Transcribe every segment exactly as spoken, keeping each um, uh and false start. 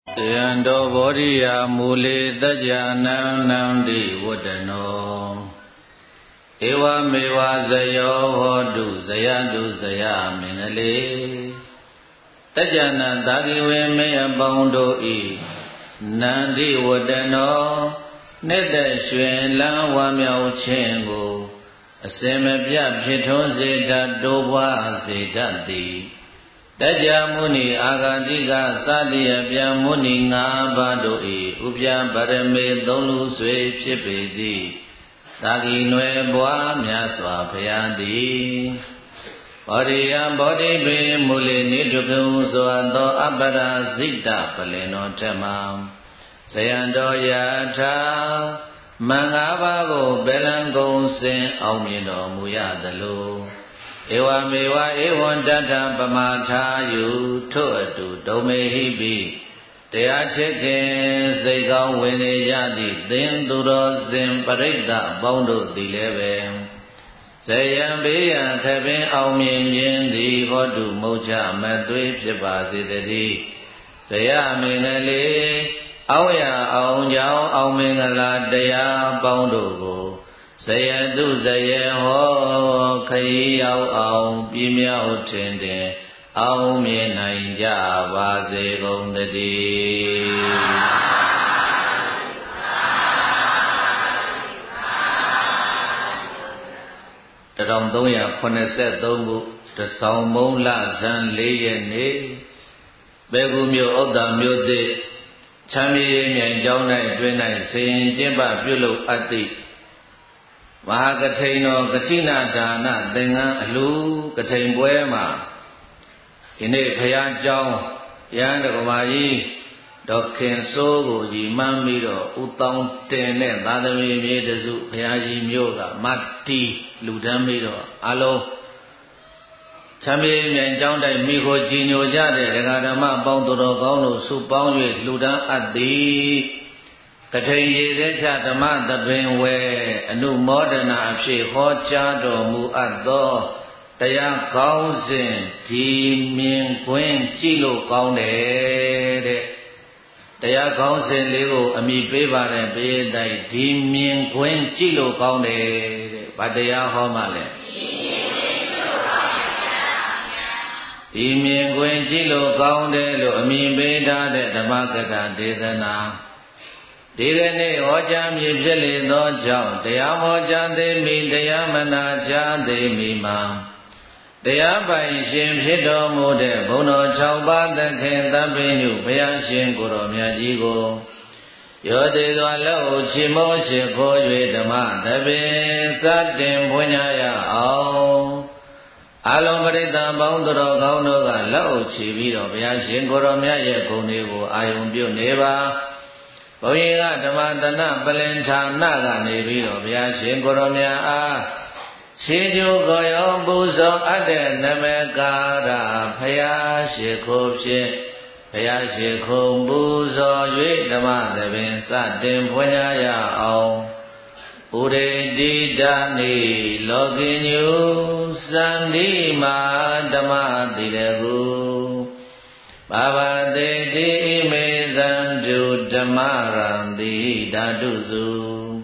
Sayando Bodhiya Mule Dajana Nandi Wadano Ewa Mewa Zayo Hodu Zayadu Zaya Minale Dajana Dagiwe Mea Baundo I Nandi Wadano Neda Shuen Lan Wamyao Chengo Aseme Bia Pito Zeta Dobwa Zeta Di Dajamuni Agadiga Sadia Biamuni Nabado E Ubia Barame Dolu Swe Chipedi Dagi Nwe Boa Myaswa Payadi Bodiya Bodi Be Muli Niduku Zoado Abada Zita Paleno Tema Sayando Yata Mangabago Belango Sen Aumino Muyadalu Ewa mewa ewan dada pamata yu tuatu domehi bi Tea cheke zegaw wene yadi Din duro zin parida bondo dilebe Sayam beya thebin aw myin myin di Hodu mocha matwe phipa sedadi Saya mingale Awya aw nyaw aw mingala Daya bondo ko Sayadu Zaye Ho Kai Yao Aw Bimyao Tende Aw Myenai Java Zegong Dadi Tadong Doya Koneset Dongu Tasong Mong La Zan Leye Ne Begu Myo Oda Myo De Chami Myan Jao Nai Dwe Nai Sayin Jimba Pyulo Ati Mahakataino Katina Dana Dengan Alu Katain Buema Ini Paya Jao Yang Kumai Dokin Sogo Ji Mamiro Utang Tene Dadami Medesu Paya Ji Myoga Mati Ludamiro Alo Chambi Myan Jao Dai Miko Jinyo Jade Regadama Bangdoro Gauno Su Bangwe Ludam Adi Katain Yedecha Dama Dabin We Anu Modena Apshi Hocha Do Mu Addo Taya Kaunsin Ti Min Queen Chilo Kaunde Taya Kaunsin Lego Ami Beba and Bedai Ti Min Queen Chilo Kaunde Padaya Homale Ti Min Queen Chilo Kaunde Lo Ami Beda de Damakata Dedana Digane Oja Mi Pili No Jao Daya Moja De Mi Daya Mana Ja De Mi Ma Daya Bai Shin Pito Mude Bono Chao Ba De Ken Tabinu Paya Shin Kuro Myaji Go Yode Dwa Lo Chimo Shi Ko Yue Dama Tabi Satin Punya Ya Ao Alom Parita Bangdoro Gauno Ga Lo Chi Biro Paya Shin Kuro Myaji Go Nego Ayum Pyo Neba Boyega Dhamadana Balenta Naga Nebiro Bia Shin Koromya A Shiju Goyo Buzo Ade Namekara Paya Shiko Pye Paya Shiko Buzo Yue Dhamadabin Satin Punya Ya Ao Ure Didani Loginyu Sandi Ma Dhamadiragu Baba de di me zanju dhamarandi daduzu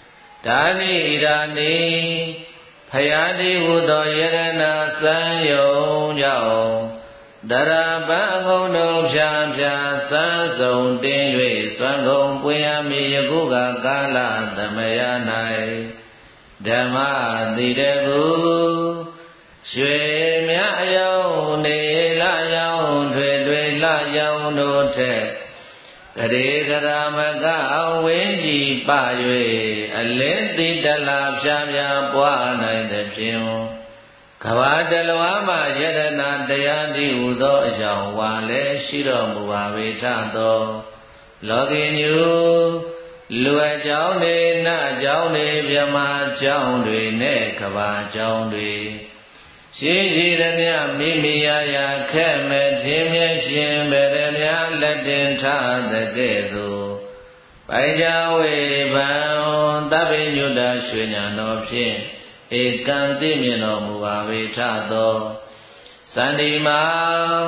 Dani irani Phayadi udo yerana sanyo yao Daraba ngono pya pya sazong din yue Swangong puyami yakuga kala dhamaya nai Dhamma didegu Shwe mya yao ne la yao Dwe dwe la yao no te Kare karamaka awenji pa yue Alenti dala pya pya pwa nai de pyin Kava dalwa ma yadana dayandi udo Yao wa le shiro muwa veta do Logi nyu Lua jaun de na jaun de Vyama jaun de ne kava jaun de Shi Ramya Mimiya Keme Timya Shin Beramya Latin Ta the Gedu Pajawe Ban Tabi Yuda Shunya no Pin Ekan Timino Muavita Do Sandima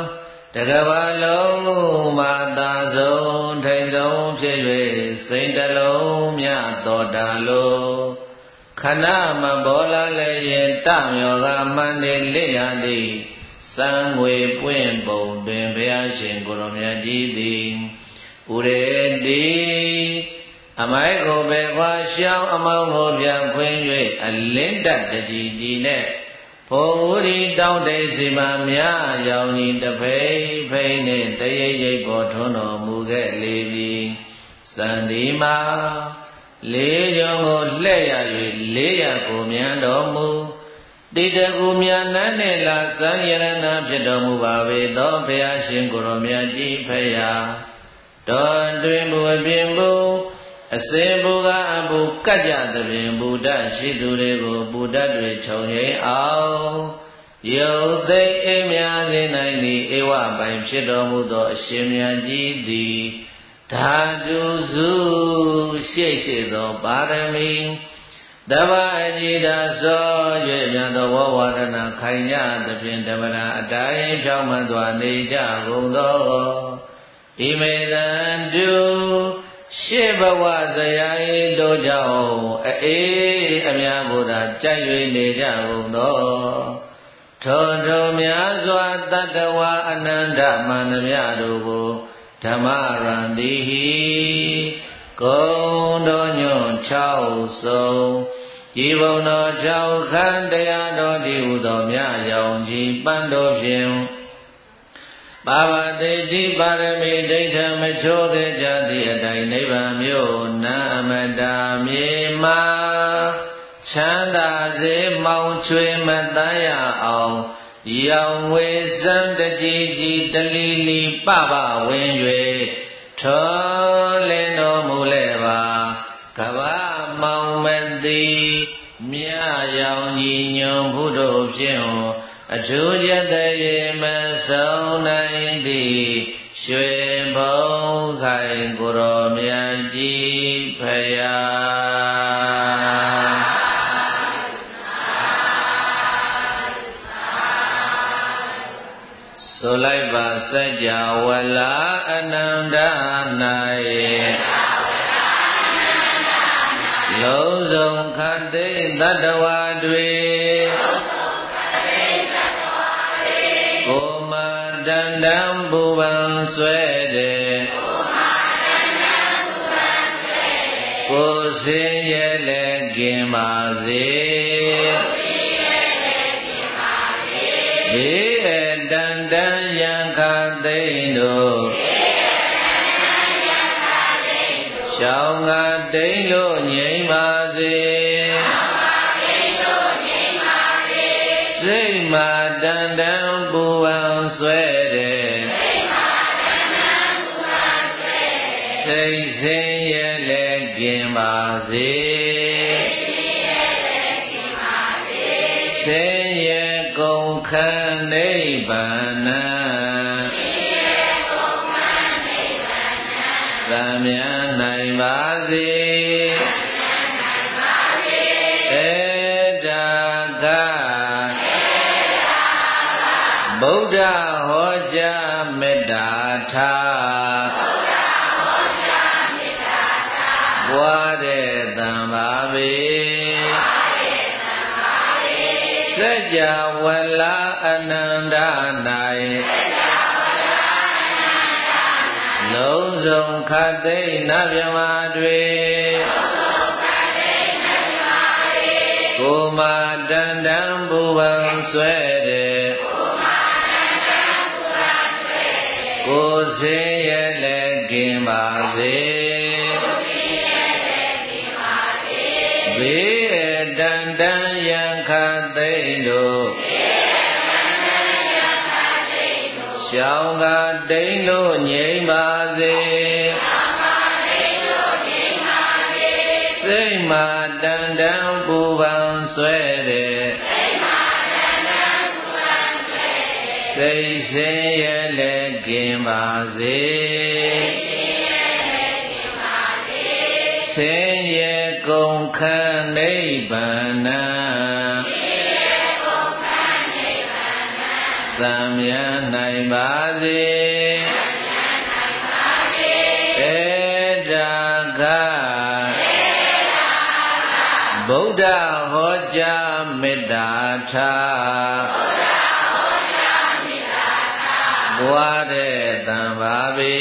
တကဘာလုံးမှာသာဆုံးထိန်ဆုံးဖြစ်၍စိတ်တလုံးမြတ်တော်တာလို့ခဏမပေါ်လာလည်းရင်တမြော်ကမှန်နေလစ်ရသည်စံငွေပွင့်ပုံတွင်ဘုရားရှင်ကိုရောမြတ်ကြီးသည်ဥရေတိအမိုက်ကိုပဲခွာရှောင်းအမောင်းကိုပြန်ခွင်း၍အလင်းတတတိကြီးနဲ့ဘုံဝရီတောင်းတိစီမမြရောင်ကြီးတဖိဖိနဲ့တရိပ်ရိပ်ပေါ်ထွန်းတော်မူခဲ့လေပြီစန္ဒီမှာလေးကြောင့်ကိုလှဲ့ရ၍လေးရကိုမြန်တော်မူတိတကူမြတ်နန်းနဲ့လာစံရဏဖြစ်တော်မူပါပေသောဘုရားရှင်ကိုရောမြတ်ကြီးဖရာတော်တွင်ဘုအပြင်ဘုအစေဘုကအဘုကကြသဖြင့်ဘုဒ္ဓရှိသူတွေကိုဘုဒ္ဓတွေခြုံငိမ့်အောင်ယုတ်သိအိမ်များစေနိုင်သည့်ဧဝပိုင်ဖြစ်တော်မူသောအရှင်မြတ်ကြီးသည်ဓာတုစုရှေ့ရှေ့သောပါရမီတပ္ပအကြည်သာစော၍မြတ်သောဝဝရဏခိုင်ကြသဖြင့်ဓမ္မရာအတိုင်းဖြောင်းမှန်စွာနေကြကုန်သောဣမေသံတုရှေ့ဘဝဇယာဤတို့ကြောင့်အေးအများကိုသာကြိုက်၍နေကြကုန်သောထိုထိုများစွာတတ္တဝါအနန္တမန္တမြတို့ကိုဓမ္မရံတိဟိကုံတော်ညွန့်၆ဆုံးဤဘုံတော်၆ခန်းတရားတော်ဒီဟုသောမြရောင်ကြီးပန်းတော်ဖြင့်ပါဝတိတိပါရမီဒိဋ္ဌမချိုးခဲ့ကြသည့်အတိုင်းနိဗ္ဗာန်မြို့နာအမတာမြေမှာချမ်းသာစေမောင်ချွေမတန်းရအောင်ရောင်ဝေစံတကြီးကြီးတလီလီပပဝင်း၍ထောလင်းတော်မူလဲပါကဗ္ဗမောင်မတိမြရောင်ကြီးညွန်ဘုဒ္ဓဖြင့်အထူးရတရေမဆုံးနိုင်သည်ရွှေဘုံခိုင်ကိုရောမြတ်ကြီးဖရာဆိုလိုက်ပါစัจ java လာအနန္တ၌လုံးစုံခတ်သိတတ္တဝါတွေကိုမတန်တံပူပန်ဆွဲတဲ့ကိုစင်ရဲ့လည်းကင်ပါစေဘေးအတန်တန်ယံခသိမ့်တို့ရှောင်းကတိန်လို့ငြိမ့်ပါစေစိတ်မာတန်တန်ပူပန်ဆွဲတဲ့စိတ်စင်ရဲ့လည်းကင်ပါစေဆင်းရဲကုန်ခန်းနိဗ္ဗာန်သံမြန်းနိုင်ပါစေဧတာကဗုဒ္ဓဟောကြားမေတ္တာထားဘွားတဲ့သံပါပေစัจ java လာအနန္တ၌လုံးစုံခတ်သိမ့်နတ်မြမာတွေကိုမာတန်တံပူပန်ဆွဲတဲ့ကိုစင်ရဲ့လည်းကင်ပါစေဘေးအတန်တန်ယံခသိမ့်တို့ရှောင်းကတိန်လို့ငြိမ့်ပါစေစိတ်မာတန်တန်ပူပန်ဆွဲတဲ့စိတ်စင်ရဲ့လည်းကင်ပါစေဆင်းရဲကုန်ခန်းနိဗ္ဗာန်သသံမြတ်နိုင်ပါစေဧတာခဗုဒ္ဓဟောကြားမေတ္တာထားဘွားတဲ့တံပါပေ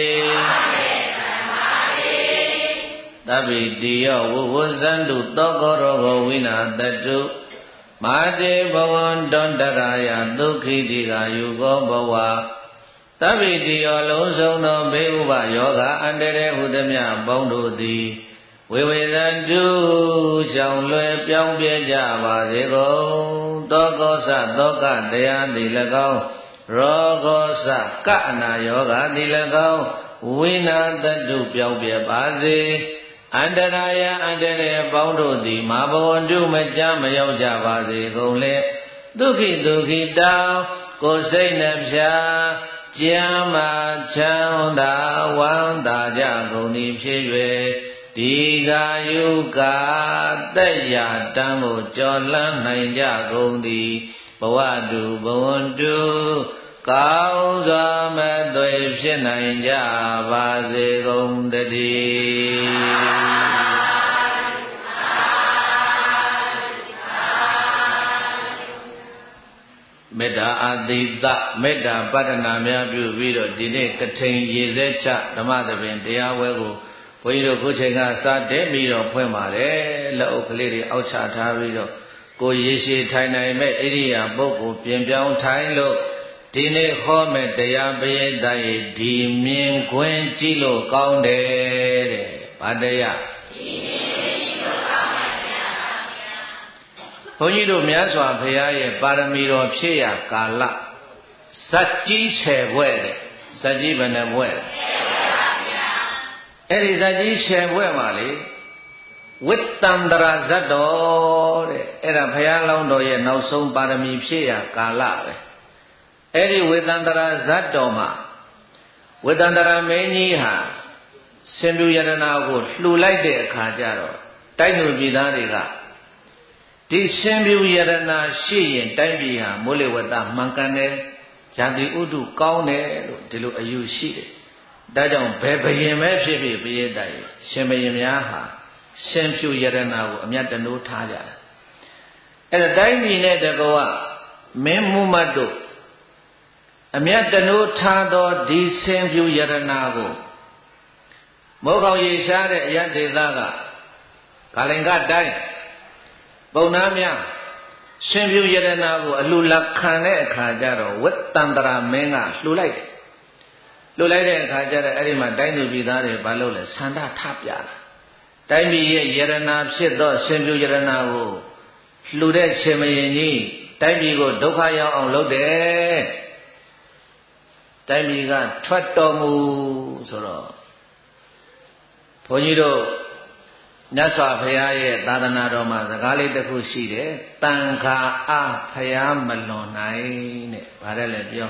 သဗ္ဗိတိယောဝဝဇန္တုသောကောရောဂဝိနာတတုမာတေဘဝန္တန္တရာယဒုက္ခိတိကာယုကောဘဝသဗ္ဗိတိယောလုံးစုံသောဘေးဥပယောဂအန္တရေဟုသမျှပေါင်းတို့သည်ဝေဝေဇန္တုရှောင်လွယ်ပြောင်းပြကြပါစေကုန်သောကောသသောကတရားသည်၎င်းရောဂောသကအနာယောဂသည်၎င်းဝိနာတတုပြောင်းပြပါစေအန္တရာယအန္တရေပေါင်းတို့သည်မဘဝန္တုမကြမရောက်ကြပါစေကုန်လေဒုက္ခိဒုက္ခိတောကိုယ်စိတ်နှဖျားကျမ်းမာချမ်းသာဝမ်းသာကြကုန်သည်ဖြစ်၍ဒီကာယုကာတက်ရတမ်းကိုကြော်လန်းနိုင်ကြကုန်သည်ဘဝတုဘဝန္တုကောင်းစွာမသွေဖြစ်နိုင်ကြပါစေကုန်တည်းမေတ္တာအတိတမေတ္တာပတ္တနာများပြုပြီးတော့ဒီနေ့ကထိန်ရေစဲချဓမ္မသဘင်တရားဝဲကိုဘုန်းကြီးတို့ခုချိန်ကစတဲ့ပြီးတော့ဖွင့်ပါတယ်လက်အုပ်ကလေးတွေအောက်ချထားပြီးတော့ကိုရေရှည်ထိုင်နိုင်မဲ့ဣရိယာပုဂ္ဂိုလ်ပြင်ပြောင်းထိုင်လို့ဒီနေ့ဟောမဲ့တရားပရိသတ်ရဲ့ဒီမြင်ခွင့်ကြည့်လို့ကောင်းတယ်တဲ့ဗာတရားဒီမြင်ခွင့်ကြည့်လို့ကောင်းတယ်တရားပါဗျာဘုန်းကြီးတို့မြတ်စွာဘုရားရဲ့ပါရမီတော်ဖြည့်ရကာလဇတ်ကြီးဆယ်ဘွဲ့တဲ့ဇတ်ကြီးဘယ်နှဘွဲ့ဆယ်ဘွဲ့ပါဗျာအဲ့ဒီဇတ်ကြီးဆယ်ဘွဲ့မှာလေဝိတ္တန္တရာဇတ်တော်တဲ့အဲ့ဒါဘုရားလောင်းတော်ရဲ့နောက်ဆုံးပါရမီဖြည့်ရကာလပဲအဲ့ဒီဝေတန္တရာဇတ်တော်မှာဝေတန္တရာမင်းကြီးဟာစင်ပြူယရနာကိုလှူလိုက်တဲ့အခါကျတော့တိုက်သူပြည်သားတွေကဒီစင်ပြူယရနာရှိရင်တိုက်ပြည်ဟာမိုးလေဝသမှန်ကန်တယ်ဇာတိဥဒုကောင်းတယ်လို့ဒီလိုအယူရှိတယ်ဒါကြောင့်ဘယ်ဘယင်ပဲဖြစ်ဖြစ်ပြည့်တိုင်ရှင်ဘယင်များဟာစင်ပြူယရနာကိုအမြတ်တနိုးထားကြတယ်အဲ့ဒါတိုက်ပြည်နဲ့တကောကမင်းမှုမတ်တို့အမြတ်တနိုးထားသောဒီစင်ပြူယရနာကိုမောကောင်ရေရှားတဲ့အယတ်ဒေသကဂါလင်္ဂတိုင်းပုံနာများစင်ပြူယရနာကိုအလှလက်ခံတဲ့အခါကျတော့ဝိတ္တန္တရာမင်းကလှူလိုက်တယ်လှူလိုက်တဲ့အခါကျတော့အဲ့ဒီမှာတိုင်းသူပြည်သားတွေဘာလုပ်လဲဆန္ဒထပြတာတိုင်းပြည်ရဲ့ယရနာဖြစ်သောစင်ပြူယရနာကိုလှူတဲ့ရှင်မရင်ကြီးတိုင်းပြည်ကိုဒုက္ခရောက်အောင်လုပ်တယ်တိုင်းပြည်ကထွက်တော်မူဆိုတော့ဘုန်းကြီးတို့မြတ်စွာဘုရားရဲ့သာသနာတော်မှာစကားလေးတစ်ခုရှိတယ်တန်ခါအားဘုရားမလွန်နိုင်တဲ့ဗါတယ်လေပြော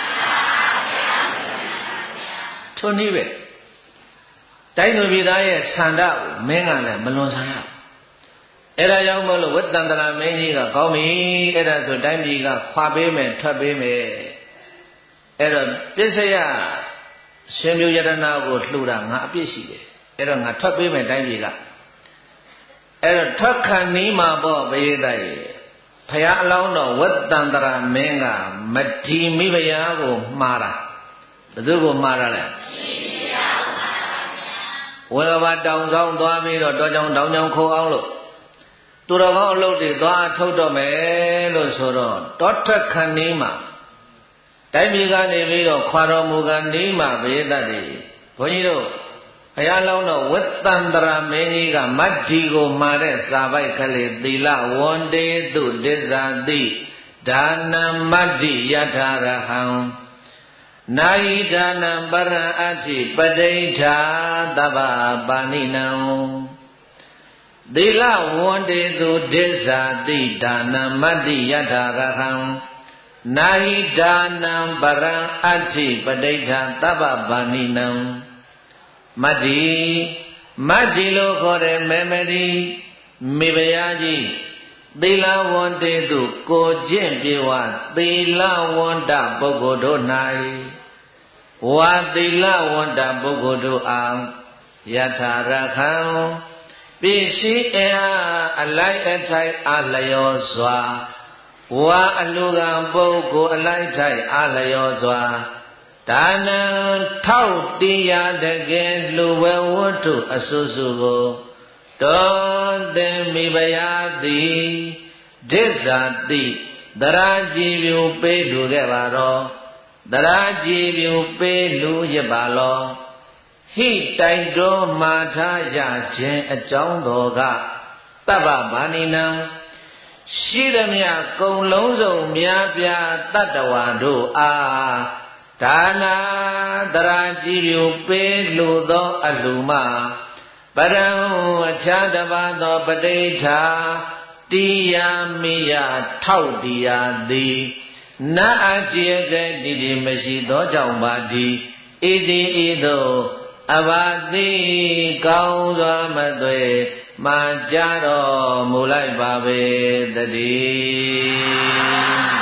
ထွန်းနည်းပဲတိုင်းသူပြည်သားရဲ့ဆန္ဒကိုမင်းကလည်းမလွန်ဆန်ရအဲ့ဒါကြောင့်မို့လို့ဝိတ္တန္တရာမင်းကြီးကကောင်းပြီအဲ့ဒါဆိုတိုင်းပြည်ကခွာပေးမယ်ထွက်ပေးမယ်အဲ့တော့ပြစ္ဆယရှင်ပြူယတနာကိုလှူတာငါအပြစ်ရှိတယ်အဲ့တော့ငါထွက်ပေးမယ်တိုင်းပြည်ကအဲ့တော့ထွက်ခံနီးမှာပေါ့ဘယေတိုက်ဖရာအလောင်းတော်ဝတ္တန္တရာမင်းကမဒီမိဖုရားကိုမှားတာဘယ်သူကိုမှားတာလဲဝေဘာတောင်ဆောင်သွားပြီးတော့တောကြောင်တောင်ကြောင်ခိုးအောင်လို့သူတော်ကောင်းအလုပ်တွေသွားထုတ်တော့မယ်လို့ဆိုတော့တောထွက်ခံနီးမှာတိုင်းပြည်ကနေပြီးတော့ခွာတော်မူကနီးမှာဘယေတတ်တွေဘုန်းကြီးတို့ဘုရားလောင်းတော်ဝိတ္တန္တရာမင်းကြီးကမတ္တိကိုမှာတဲ့စာပိုက်ကလေးသီလဝန္တေတုဒိဇာတိဒါနမတ္တိယထာရဟံနာယိဒါနံပရံအဋ္ဌိပဋိဋ္ဌာသဗ္ဗပါဏိနံသီလဝန္တေတုဒိဇာတိဒါနမတ္တိယထာရဟံနာဟိဒါနံပရံအဋ္ဌိပဋိဋ္ဌာသဗ္ဗပါဏိနံမတ္တိမတ္တိလို့ခေါ်တဲ့မေမရီမိဖုရားကြီးသီလဝန္တေတုကိုကျင့်ပြေဝသီလဝန္တပုဂ္ဂိုလ်တို့၌ဝါသီလဝန္တပုဂ္ဂိုလ်တို့အားယထာရခံပစ္စည်းအားအလိုက်အထိုက်အားလျောစွာဝါအလူကံပုဂ္ဂိုလ်အလိုက်ထိုက်အားလျောစွာဒါနံထောက်တရားတကယ်လူဝဲဝတ္ထုအစုစုကိုတောသင်မိဖုရားသည်ဒိစ္ဆာတိတရာကြည်ပြူပေးလူခဲ့ပါတော့တရာကြည်ပြူပေးလူရပါလောဟိတိုင်တော်မာထားရခြင်းအကြောင်းတော်ကတပ္ပဗာနိနံရှိသမျှကုံလုံးစုံများပြားတတ္တဝါတို့အားဒါနာတရာကြည်ပြူပေးလူသောအလှမပရံအခြားတစ်ပါးသောပဋိဋ္ဌာတိယမိယထောက်တရားသည်နတ်အကြည့်ကဲ့တိတိမရှိသောကြောင့်ပါသည်ဣတိဤသို့အဘာတိကောင်းစွာမသွေမှာကြတော်မူလိုက်ပါပေတည်း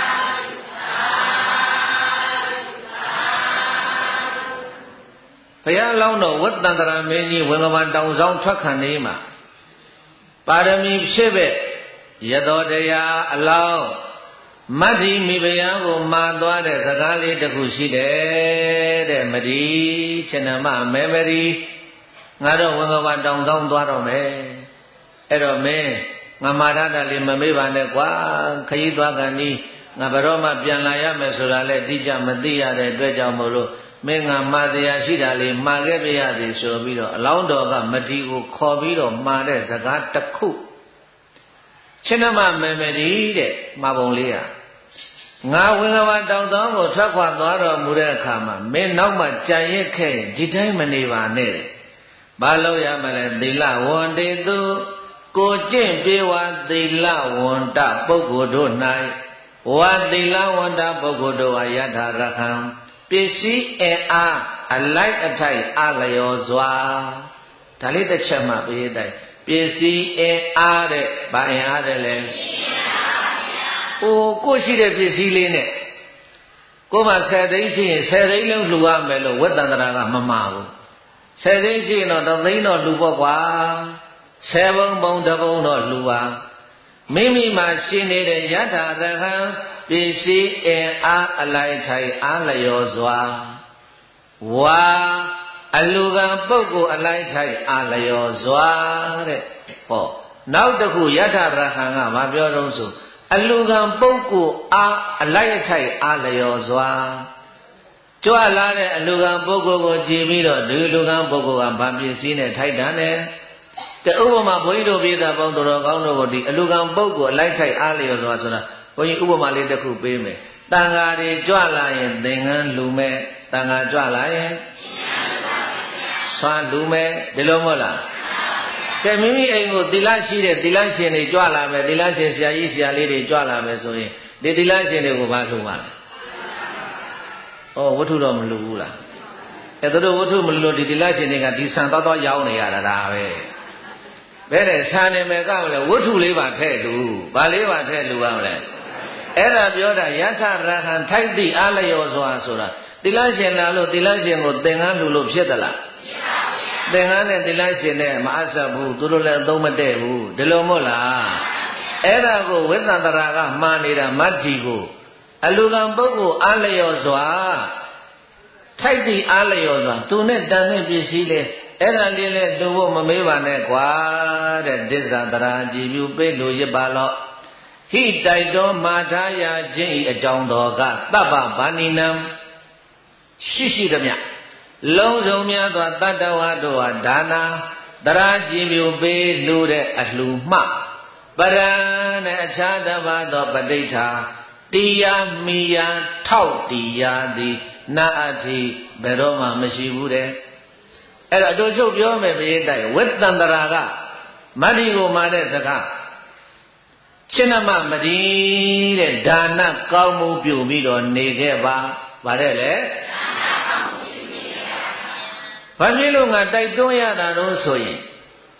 ဘုရားလောင်းတော်ဝတ္တန္တရာမင်းကြီးဝေင္ကမတောင်ဆောင်ထွက်ခံနေမှာပါရမီဖြစ်ပဲ့ရတော်တရားအလောင်းမတ္တိမိဖုရားကိုမှာသွားတဲ့စကားလေးတစ်ခုရှိတယ်တဲ့မဒီချဏမမဲမရီငါတော့ဝေင္ကမတောင်ဆောင်သွားတော့မယ်အဲ့တော့မင်းငါမာရတာလေးမမေ့ပါနဲ့ကွာခရီးသွားကန်ဒီငါဘယ်တော့မှပြန်လာရမယ်ဆိုတာလဲတိကျမသိရတဲ့အတွက်ကြောင့်မို့လို့မင်းငါမှာတရားရှိတာလေးမှာခဲ့ပြရသည်ဆိုပြီးတော့အလောင်းတော်ကမဒီကိုခေါ်ပြီးတော့မှာတဲ့စကားတစ်ခုရှင်းမမေမဒီတဲ့မှာပုံလေးอ่ะငါဝေင္ကမတောင်တောင်ကိုထွက်ခွာသွားတော်မူတဲ့အခါမှာမင်းနောက်မှကြံရစ်ခဲ့ဒီတိုင်းမနေပါနဲ့ဘာလို့ရမလဲသီလဝန္တေတုကိုကျင့်ပြေဝသီလဝန္တပုဂ္ဂိုလ်တို့၌ဝါသီလဝန္တပုဂ္ဂိုလ်တို့အားယထာရခံပစ္စည်းအင်အားအလိုက်အထိုက်အလျော်စွာဒါလေးတစ်ချက်မှပြေးတိုင်းပစ္စည်းအင်အားတဲ့ဗာအင်အားတဲ့လဲဟိုကိုရှိတဲ့ပစ္စည်းလေးနဲ့ကိုမှဆယ်သိန်းရှိရင်ဆယ်သိန်းလုံးလှူရမယ်လို့ဝတ္တန္တရာကမမှားဘူးဆယ်သိန်းရှိရင်တော့တစ်သိန်းတော့လှူဖို့ကွာဆယ်ဘုံဘုံတစ်ဘုံတော့လှူပါမိမိမှာရှိနေတဲ့ယထာရဟံပစ္စည်းအင်အားအလိုက်ထိုင်အားလျော်စွာဝါအလူကံပုဂ္ဂိုလ်အလိုက်ထိုင်အားလျော်စွာတဲ့ဟောနောက်တစ်ခုယထာရဟံကမပြောတော့ဆိုအလူကံပုဂ္ဂိုလ်အားအလိုက်ထိုင်အားလျော်စွာကြွလာတဲ့အလူကံပုဂ္ဂိုလ်ကိုကြည်ပြီးတော့ဒီလူကံပုဂ္ဂိုလ်ကဗာပစ္စည်းနဲ့ထိုက်တန်တယ်တဥပမာဘုန်းကြီးတို့ပြည်သားပေါင်းတော်ကောင်းတို့ကိုဒီအလူကံပုဂ္ဂိုလ်အလိုက်ထိုက်အားလျော်စွာဆိုတာဘုန်းကြီးဥပမာလေးတစ်ခုပေးမယ်တန်ဃာတွေကြွလာရင်သင်္ကန်းလူမဲ့တန်ဃာကြွလာရင်ဆွမ်းလူမဲ့ဒီလိုမဟုတ်လားကဲမိမိအိမ်ကိုသီလရှိတဲ့သီလရှင်တွေကြွလာမယ်သီလရှင်ဆရာကြီးဆရာလေးတွေကြွလာမယ်ဆိုရင်ဒီသီလရှင်တွေကိုဘာလှူပါလဲဩဝတ္ထုတော့မလှူဘူးလားအဲတို့ဝတ္ထုမလှူလို့ဒီသီလရှင်တွေကဒီဆံသွားသွားရောင်းနေရတာဒါပဲဘယ်နဲ့ဆံနေမယ်ကမလဲဝတ္ထုလေးပါထဲ့လူဘာလေးပါထဲ့လူပါမလဲအဲ့ဒါပြောတာယသရဟံထိုက်သည့်အားလျော်စွာဆိုတာသီလရှင်လာလို့သီလရှင်ကိုသင်္ကန်းလူလို့ဖြစ်သလားသင်္ကန်းနဲ့သီလရှင်နဲ့မအပ်ဘူးသူတို့လည်းအသုံးမတည့်ဘူးဒီလိုမဟုတ်လားအဲ့ဒါကိုဝိသန္တရာကမှားနေတာမတ္တိကိုအလူကံပုဂ္ဂိုလ်အားလျော်စွာထိုက်သည့်အားလျော်စွာသူနဲ့တန်တဲ့ပစ္စည်းလေးအဲ့ဒါလေးလည်းသူ့ဖို့မမေးပါနဲ့ကွာတဲ့ဒိစ္ဆာတရာကြည်ပြူပေးလို့ရပါလို့ဟိတိုက်တော်မာထားရခြင်းဤအကြောင်းတော်ကတပ္ပဗာနိနံရှိရှိသမျှလုံးစုံများသောတတ္တဝါတို့ဟာဒါနာတရာကြည်ပြူပေးလို့တဲ့အလှူမှပရံနဲ့အခြားတစ်ပါးသောပဋိဋ္ဌာတိယမိယထောက်တိယသည်နာအထိဘယ်တော့မှမရှိဘူးတဲ့အဲ့တော့အတူချုပ်ပြောမယ်ပြေးတိုက်ဝိသန္တရာကမတ္တိကိုမှာတဲ့စကားရှင်းမမဒီတဲ့ဒါနကောင်းမှုပြုပြီးတော့နေခဲ့ပါဗါတဲ့လေဘာဖြစ်လို့ငါတိုက်တွန်းရတာတော့ဆိုရင်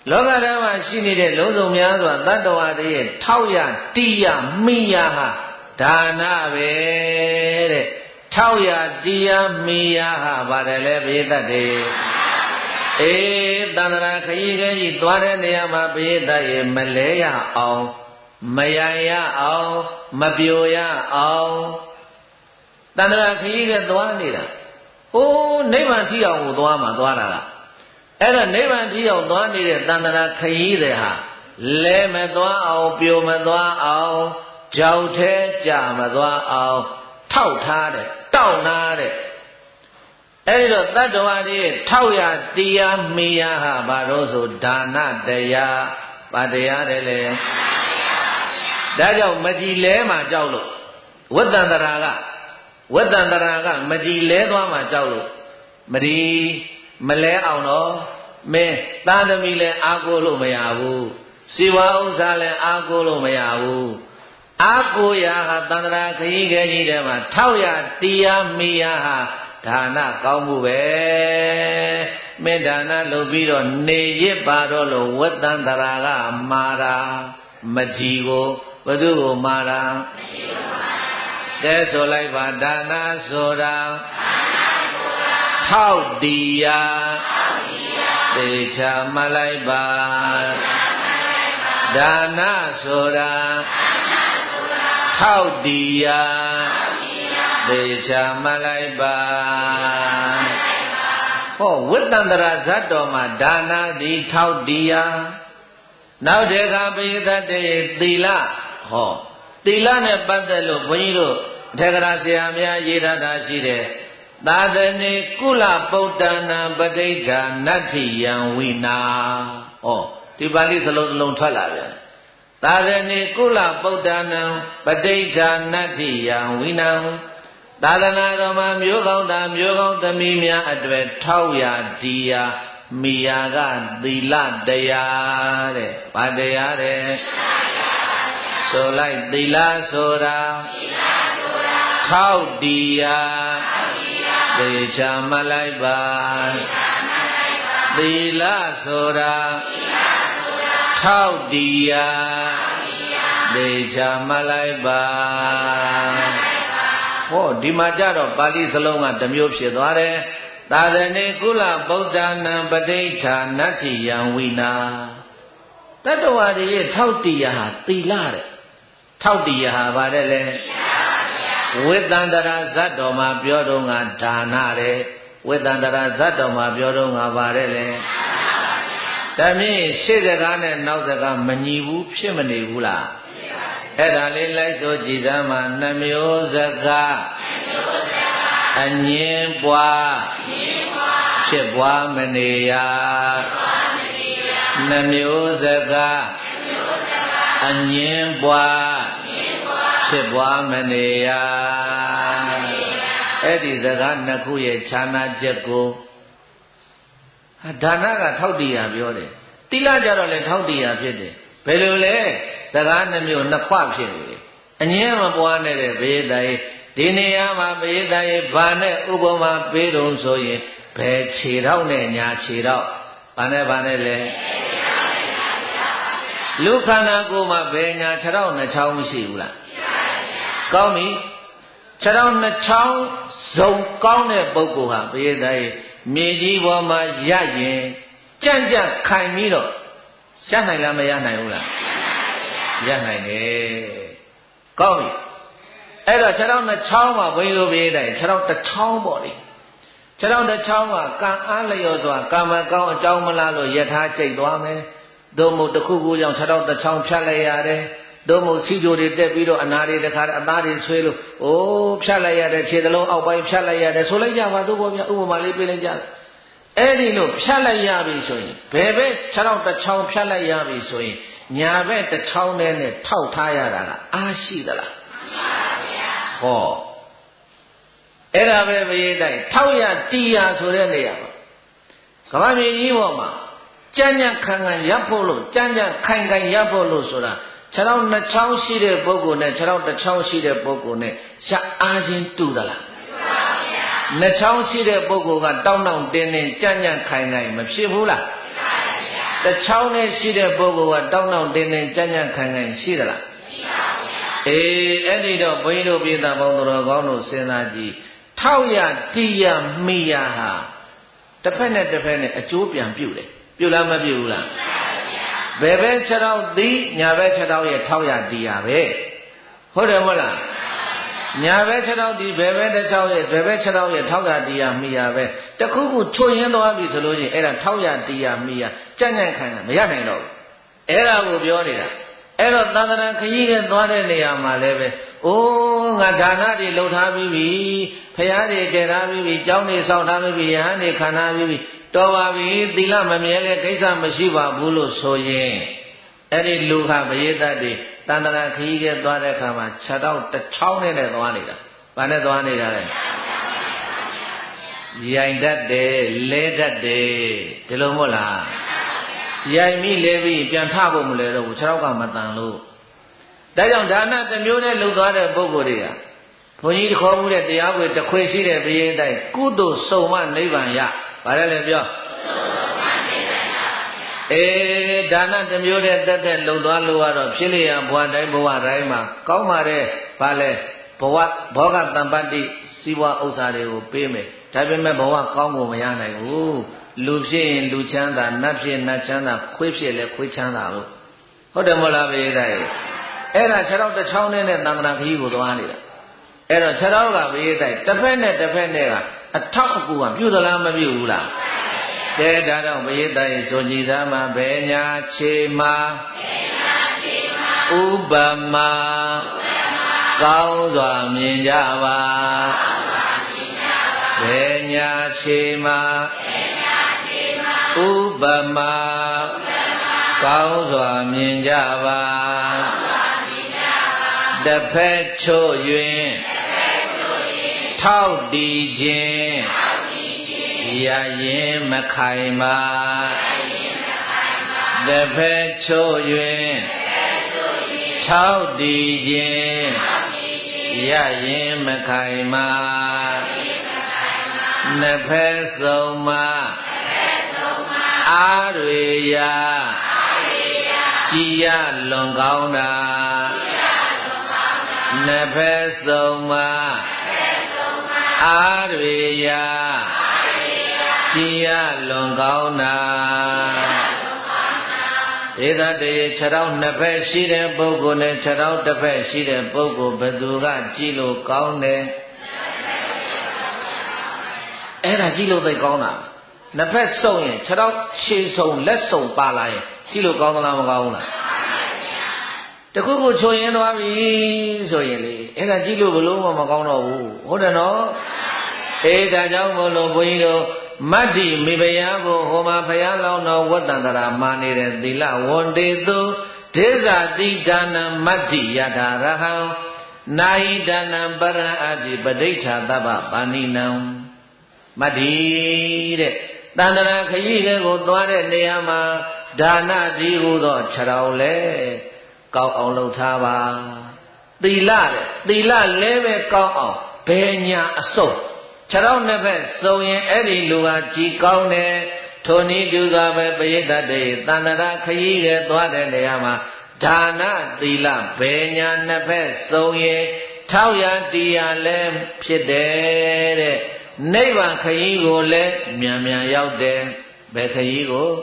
လောကဓမ္မရှိနေတဲ့လုံးစုံများစွာတတ္တဝါတွေရဲ့ထောက်ရတိယမိယဟာဒါနပဲတဲ့ထောက်ရတိယမိယဟာပါတယ်လေဘိသတ်တွေအေးတန္တရာခရီးခဲကြီးသွားတဲ့နေရာမှာဘိသတ်ရေမလဲရအောင်မယံရအောင်မပြိုရအောင်တန္တရာခရီးခဲသွားနေတာဟိုးနိဗ္ဗာန်ထိအောင်ကိုသွားမှာသွားတာကအဲ့ဒါနိဗ္ဗာန်ထိအောင်သွားနေတဲ့တန္တရာခရီးတွေဟာလဲမသွားအောင်ပြိုမသွားအောင်ကြောက်ထဲကြမသွားအောင်ထောက်ထားတဲ့တောက်နာတဲ့အဲ့ဒီတော့တတ္တဝါတွေထောက်ရတရားမိယဟာဘာလို့ဆိုဒါနတရားဗာတရားတယ်လေဒါကြောင့်မကြည်လဲမှကြောက်လို့ဝတ္တန္တရာကဝတ္တန္တရာကမကြည်လဲသွားမှကြောက်လို့မဒီမလဲအောင်တော့မင်းသာသမီလည်းအားကိုးလို့မရဘူးစီဝါဥစ္စာလည်းအားကိုးလို့မရဘူးအားကိုးရာဟာတန္တရာခရီးခဲကြီးထဲမှာထောက်ရတရားမိယဟာဒါနကောင်းမှုပဲမေတ္တာနာလုပ်ပြီးတော့နေရစ်ပါတော့လို့ဝတ္တန္တရာကမာတာမကြည်ကိုဘု து ကိုမာတာမကြည်ကိုမာတာကဲဆိုလိုက်ပါဒါနဆိုတာထောက်တရားသေချာမှတ်လိုက်ပါဒါနဆိုတာထောက်တရားသေချာမှတ်လိုက်ပါဟောဝိတ္တန္တရာဇတ်တော်မှာဒါနသည်ထောက်တရားနောက်တခါပိသတ်တေသီလဟောသီလနဲ့ပတ်သက်လို့ဘုန်းကြီးတို့အထက်ကရာဆရာများရေးထားတာရှိတယ်သာသနေကုလပုတ္တနာပဋိဋ္ဌာနတ္ထိယံဝိနာဟောဒီပါဠိစလုံးစလုံးထွက်လာပြန်သာသနေကုလပုတ္တနာပဋိဋ္ဌာနတ္ထိယံဝိနာသာသနာတော်မှာမျိုးကောင်းတာမျိုးကောင်းသမီးများအတွေ့ထောက်ရဒီယာမိယာကသီလတရားတဲ့ဗာတရားတဲ့ဆိုလိုက်သီလဆိုတာထောက်ဒီယာသေချာမှတ်လိုက်ပါသီလဆိုတာထောက်ဒီယာသေချာမှတ်လိုက်ပါဟောဒီမှာကြတော့ပါဠိစလုံးကတစ်မျိုးဖြစ်သွားတယ်သာသနေကုလဗုဒ္ဓနာပဋိဋ္ဌာနတ္ထိယံဝိနာတတ္တဝါတွေရဲ့ထောက်တရားဟာသီလတဲ့ထောက်တရားဟာဗါတဲ့လေဝိတန္တရာဇတ်တော်မှာပြောတော့ကဒါနတဲ့ဝိတန္တရာဇတ်တော်မှာပြောတော့ကဗါတဲ့လေဒါမြင့်ရှေ့စကားနဲ့နောက်စကားမညီဘူးဖြစ်မနေဘူးလားအဲ့ဒါလေးလိုက်ဆိုကြည်စမ်းမှာနှမျိုးစကားအငင်းပွားဖြစ်ပွားမနေရနှမျိုးစကားအငင်းပွားဖြစ်ပွားမနေရအဲ့ဒီစကားနှစ်ခုရဲ့ခြားနာချက်ကိုဒါနကထောက်တရားပြောတယ်တိလကြတော့လည်းထောက်တရားဖြစ်တယ်ဘယ်လိုလဲစကားနှမျိုးနှစ်ခွဖြစ်နေတယ်အငင်းမပွားနဲ့တဲ့ဘေးတိုင်ဒီနေရာမှာဘေးတိုင်ဘာနဲ့ဥပမာပေးတော့ဆိုရင်ဘယ်ခြေထောက်နဲ့ညာခြေထောက်ဘာနဲ့ဘာနဲ့လဲလူခန္ဓာကိုယ်မှာဘယ်ညာခြေထောက်နှစ်ချောင်းမရှိဘူးလားကောင်းပြီခြေထောက်နှစ်ချောင်းဇုံကောင်းတဲ့ပုဂ္ဂိုလ်ဟာဘေးတိုင်မြေကြီးပေါ်မှာရရင်ကြံ့ကြံ့ခိုင်ပြီးတော့ရနိုင်လားမရနိုင်ဘူးလားရနိုင်တယ်ကောင်းပြီအဲ့တော့ခြေထောက်နှစ်ချောင်းမှာဘိန်းလိုပြေးတိုင်းခြေထောက်တစ်ချောင်းပေါ့လေခြေထောက်တစ်ချောင်းကကံအားလျော်စွာကာမကောင်းအကြောင်းမလားလို့ယထာကျိတ်သွားမယ်သို့မဟုတ်တစ်ခုခုကြောင့်ခြေထောက်တစ်ချောင်းဖြတ်လိုက်ရတယ်သို့မဟုတ်စီကြိုတွေတက်ပြီးတော့အနာတွေတခါအသားတွေဆွဲလို့အိုးဖြတ်လိုက်ရတယ်ခြေသလုံးအောက်ပိုင်းဖြတ်လိုက်ရတယ်ဆိုလိုက်ကြပါသို့ပေါ့ဗျာဥပမာလေးပေးလိုက်ကြအဲ့ဒီလိုဖြတ်လိုက်ရပြီဆိုရင်ဘယ်ဘက်ခြေထောက်တစ်ချောင်းဖြတ်လိုက်ရပြီဆိုရင်ညာဘက်တစ်ချောင်းနဲ့ထောက်ထားရတာကအားရှိသလားဟောအဲ့ဒါပဲမရေးတိုင်းထောက်ရတီးရဆိုတဲ့နေရာမှာကမ္ဘာမြေကြီးပေါ်မှာကြမ်းကြမ်းခံခံရပ်ဖို့လို့ကြမ်းကြမ်းခိုင်ခိုင်ရပ်ဖို့လို့ဆိုတာခြေထောက်နှစ်ချောင်းရှိတဲ့ပုဂ္ဂိုလ်နဲ့ခြေထောက်တစ်ချောင်းရှိတဲ့ပုဂ္ဂိုလ်နဲ့ရှားအားချင်းတူသလားနှစ်ချောင်းရှိတဲ့ပုဂ္ဂိုလ်ကတောင်းတောင်းတင်းတင်းကြမ်းကြမ်းခိုင်ခိုင်မဖြစ်ဘူးလားတချောင်းနဲ့ရှိတဲ့ပုဂ္ဂိုလ်ကတောင်းတောင်းတင်းတင်းကြံ့ကြံ့ခံခံရှိသလားရှိပါဗျာအေးအဲ့ဒီတော့ဘုန်းကြီးတို့ပြည်သားပေါင်းတော်ကောင်းတို့စဉ်းစားကြည့်ထောက်ရတိရမိရဟာတစ်ဖက်နဲ့တစ်ဖက်နဲ့အကျိုးပြန်ပြုတယ်ပြုလားမပြုဘူးလားဘယ်ဘက်ခြေထောက်သည်ညာဘက်ခြေထောက်ရဲ့ထောက်ရတိရပဲဟုတ်တယ်မဟုတ်လားညာဘက်ခြေထောက်ဒီဘယ်ဘက်တစ်ချောင်းရဲ့ဘယ်ဘက်ခြေထောက်ရဲ့ထောက်ရတရားမိရပဲတခုခုချွတ်ရင်းသွားပြီဆိုလို့ချင်းအဲ့ဒါထောက်ရတရားမိရကြံ့ကြံ့ခံမရနိုင်တော့ဘူးအဲ့ဒါကိုပြောနေတာအဲ့တော့သန္တရာခရီးကသွားတဲ့နေရာမှာလည်းပဲအိုးငါဒါနတွေလှုပ်ထားပြီးပြီဖရာတွေတည်ထားပြီးပြီကျောင်းတွေဆောက်ထားပြီးပြီယဟန်တွေခံထားပြီးပြီတော်ပါပြီသီလမမြဲတဲ့ကိစ္စမရှိပါဘူးလို့ဆိုရင်အဲ့ဒီလူခပရိသတ်တွေတန္တရာခရီးကသွားတဲ့အခါမှာခြေထောက်တစ်ချောင်းနဲ့သွားနေတာ။ဘာနဲ့သွားနေတာလဲ။ရိုင်တတ်တယ်လဲတတ်တယ်ဒီလိုမဟုတ်လား။ရိုင်မိလဲပြီးပြန်ထဖို့မလဲတော့ဘူးခြေထောက်ကမတန်လို့။ဒါကြောင့်ဒါနတစ်မျိုးနဲ့လှုပ်သွားတဲ့ပုဂ္ဂိုလ်တွေကဘုန်းကြီးတခေါ်မှုတဲ့တရားကိုတခွေရှိတဲ့ဘုရင်တိုင်းကုသိုလ်စုံမနိဗ္ဗာန်ရ။ဘာလဲလဲပြော။အေးဒါနတစ်မျိုးတဲ့တက်တက်လုံသွားလို့ကတော့ဖြစ်လျက်ဘဝတိုင်းဘဝတိုင်းမှာကောင်းပါတဲ့ဘာလဲဘဝဘောဂတံပတ္တိစီးပွားဥစ္စာတွေကိုပေးမယ်ဒါပေမဲ့ဘဝကောင်းကိုမရနိုင်ဘူးလူဖြစ်ရင်လူချမ်းသာနတ်ဖြစ်နတ်ချမ်းသာခွေးဖြစ်လဲခွေးချမ်းသာလို့ဟုတ်တယ်မဟုတ်လားဘုရားကြီးအဲ့ဒါခြေထောက်တစ်ချောင်းနဲ့သံဃာခရီးကိုသွားနေတာအဲ့တော့ခြေထောက်ကဘုရားကြီးတစ်ဖက်နဲ့တစ်ဖက်နဲ့ကအထောက်အကူကပြုသလားမပြုဘူးလားကဲဒါတော့ဘုရားကြီးဆိုကြည်သားမှာဘယ်ညာခြေမှာဥပမာကောင်းစွာမြင်ကြပါဘယ်ညာခြေမှာဥပမာကောင်းစွာမြင်ကြပါတစ်ဖက်ချို့၍ထောက်တည်ခြင်းရရင်မခိုင်ပါတစ်ဖက်ချို့၍ထောက်တည်ခြင်းရရင်မခိုင်ပါနှစ်ဖက်ဆုံးမအားတွေရာကြည်ရလွန်ကောင်းတာနှစ်ဖက်ဆုံးမအားတွေရာကြည်ရလွန်ကောင်းတာဧသတေခြေထောက်နှစ်ဖက်ရှိတဲ့ပုဂ္ဂိုလ်နဲ့ခြေထောက်တစ်ဖက်ရှိတဲ့ပုဂ္ဂိုလ်ဘယ်သူကကြည်လို့ကောင်းတယ်အဲ့ဒါကြည်လို့သိကောင်းတာနှစ်ဖက်စုံရင်ခြေထောက်ရှည်ဆုံးလက်စုံပါလာရင်ကြည်လို့ကောင်းသလားမကောင်းဘူးလားတခုခုချိုရင်သွားပြီဆိုရင်လေအဲ့ဒါကြည်လို့ဘလို့မှမကောင်းတော့ဘူးဟုတ်တယ်နော်အေးဒါကြောင့်မို့လို့ဘုန်းကြီးတို့မတ္တိမိဖုရားကိုဟောမှာဖုရားလောင်းတော်ဝတ္တန္တရာမာနေတဲ့သီလဝန္တေတုဒေဇာတိဒါနံမတ္တိယထာရဟံနာဟိဒါနံပရံအတိပဋိဋ္ဌာတပ္ပပါဏိနံမတ္တိတဲ့တန္တရာခရီးကိုသွားတဲ့နေရာမှာဒါနဒီဟုသောခြေတော်လဲကောင်းအောင်လုပ်ထားပါသီလတဲ့သီလလဲပဲကောင်းအောင်ဘယ်ညာအစုံခြေထောက်နှစ်ဖက်စုံရင်အဲ့ဒီလူကကြည်ကောင်းတယ်ထိုနည်းတူစွာပဲပရိသတ်တွေတန္တရာခရီးကသွားတဲ့နေရာမှာဒါနသီလဘယ်ညာနှစ်ဖက်စုံရင်ထောက်ရတရားလည်းဖြစ်တယ်တဲ့နိဗ္ဗာန်ခရီးကိုလည်းမြန်မြန်ရောက်တယ်ဘယ်ခရီးကို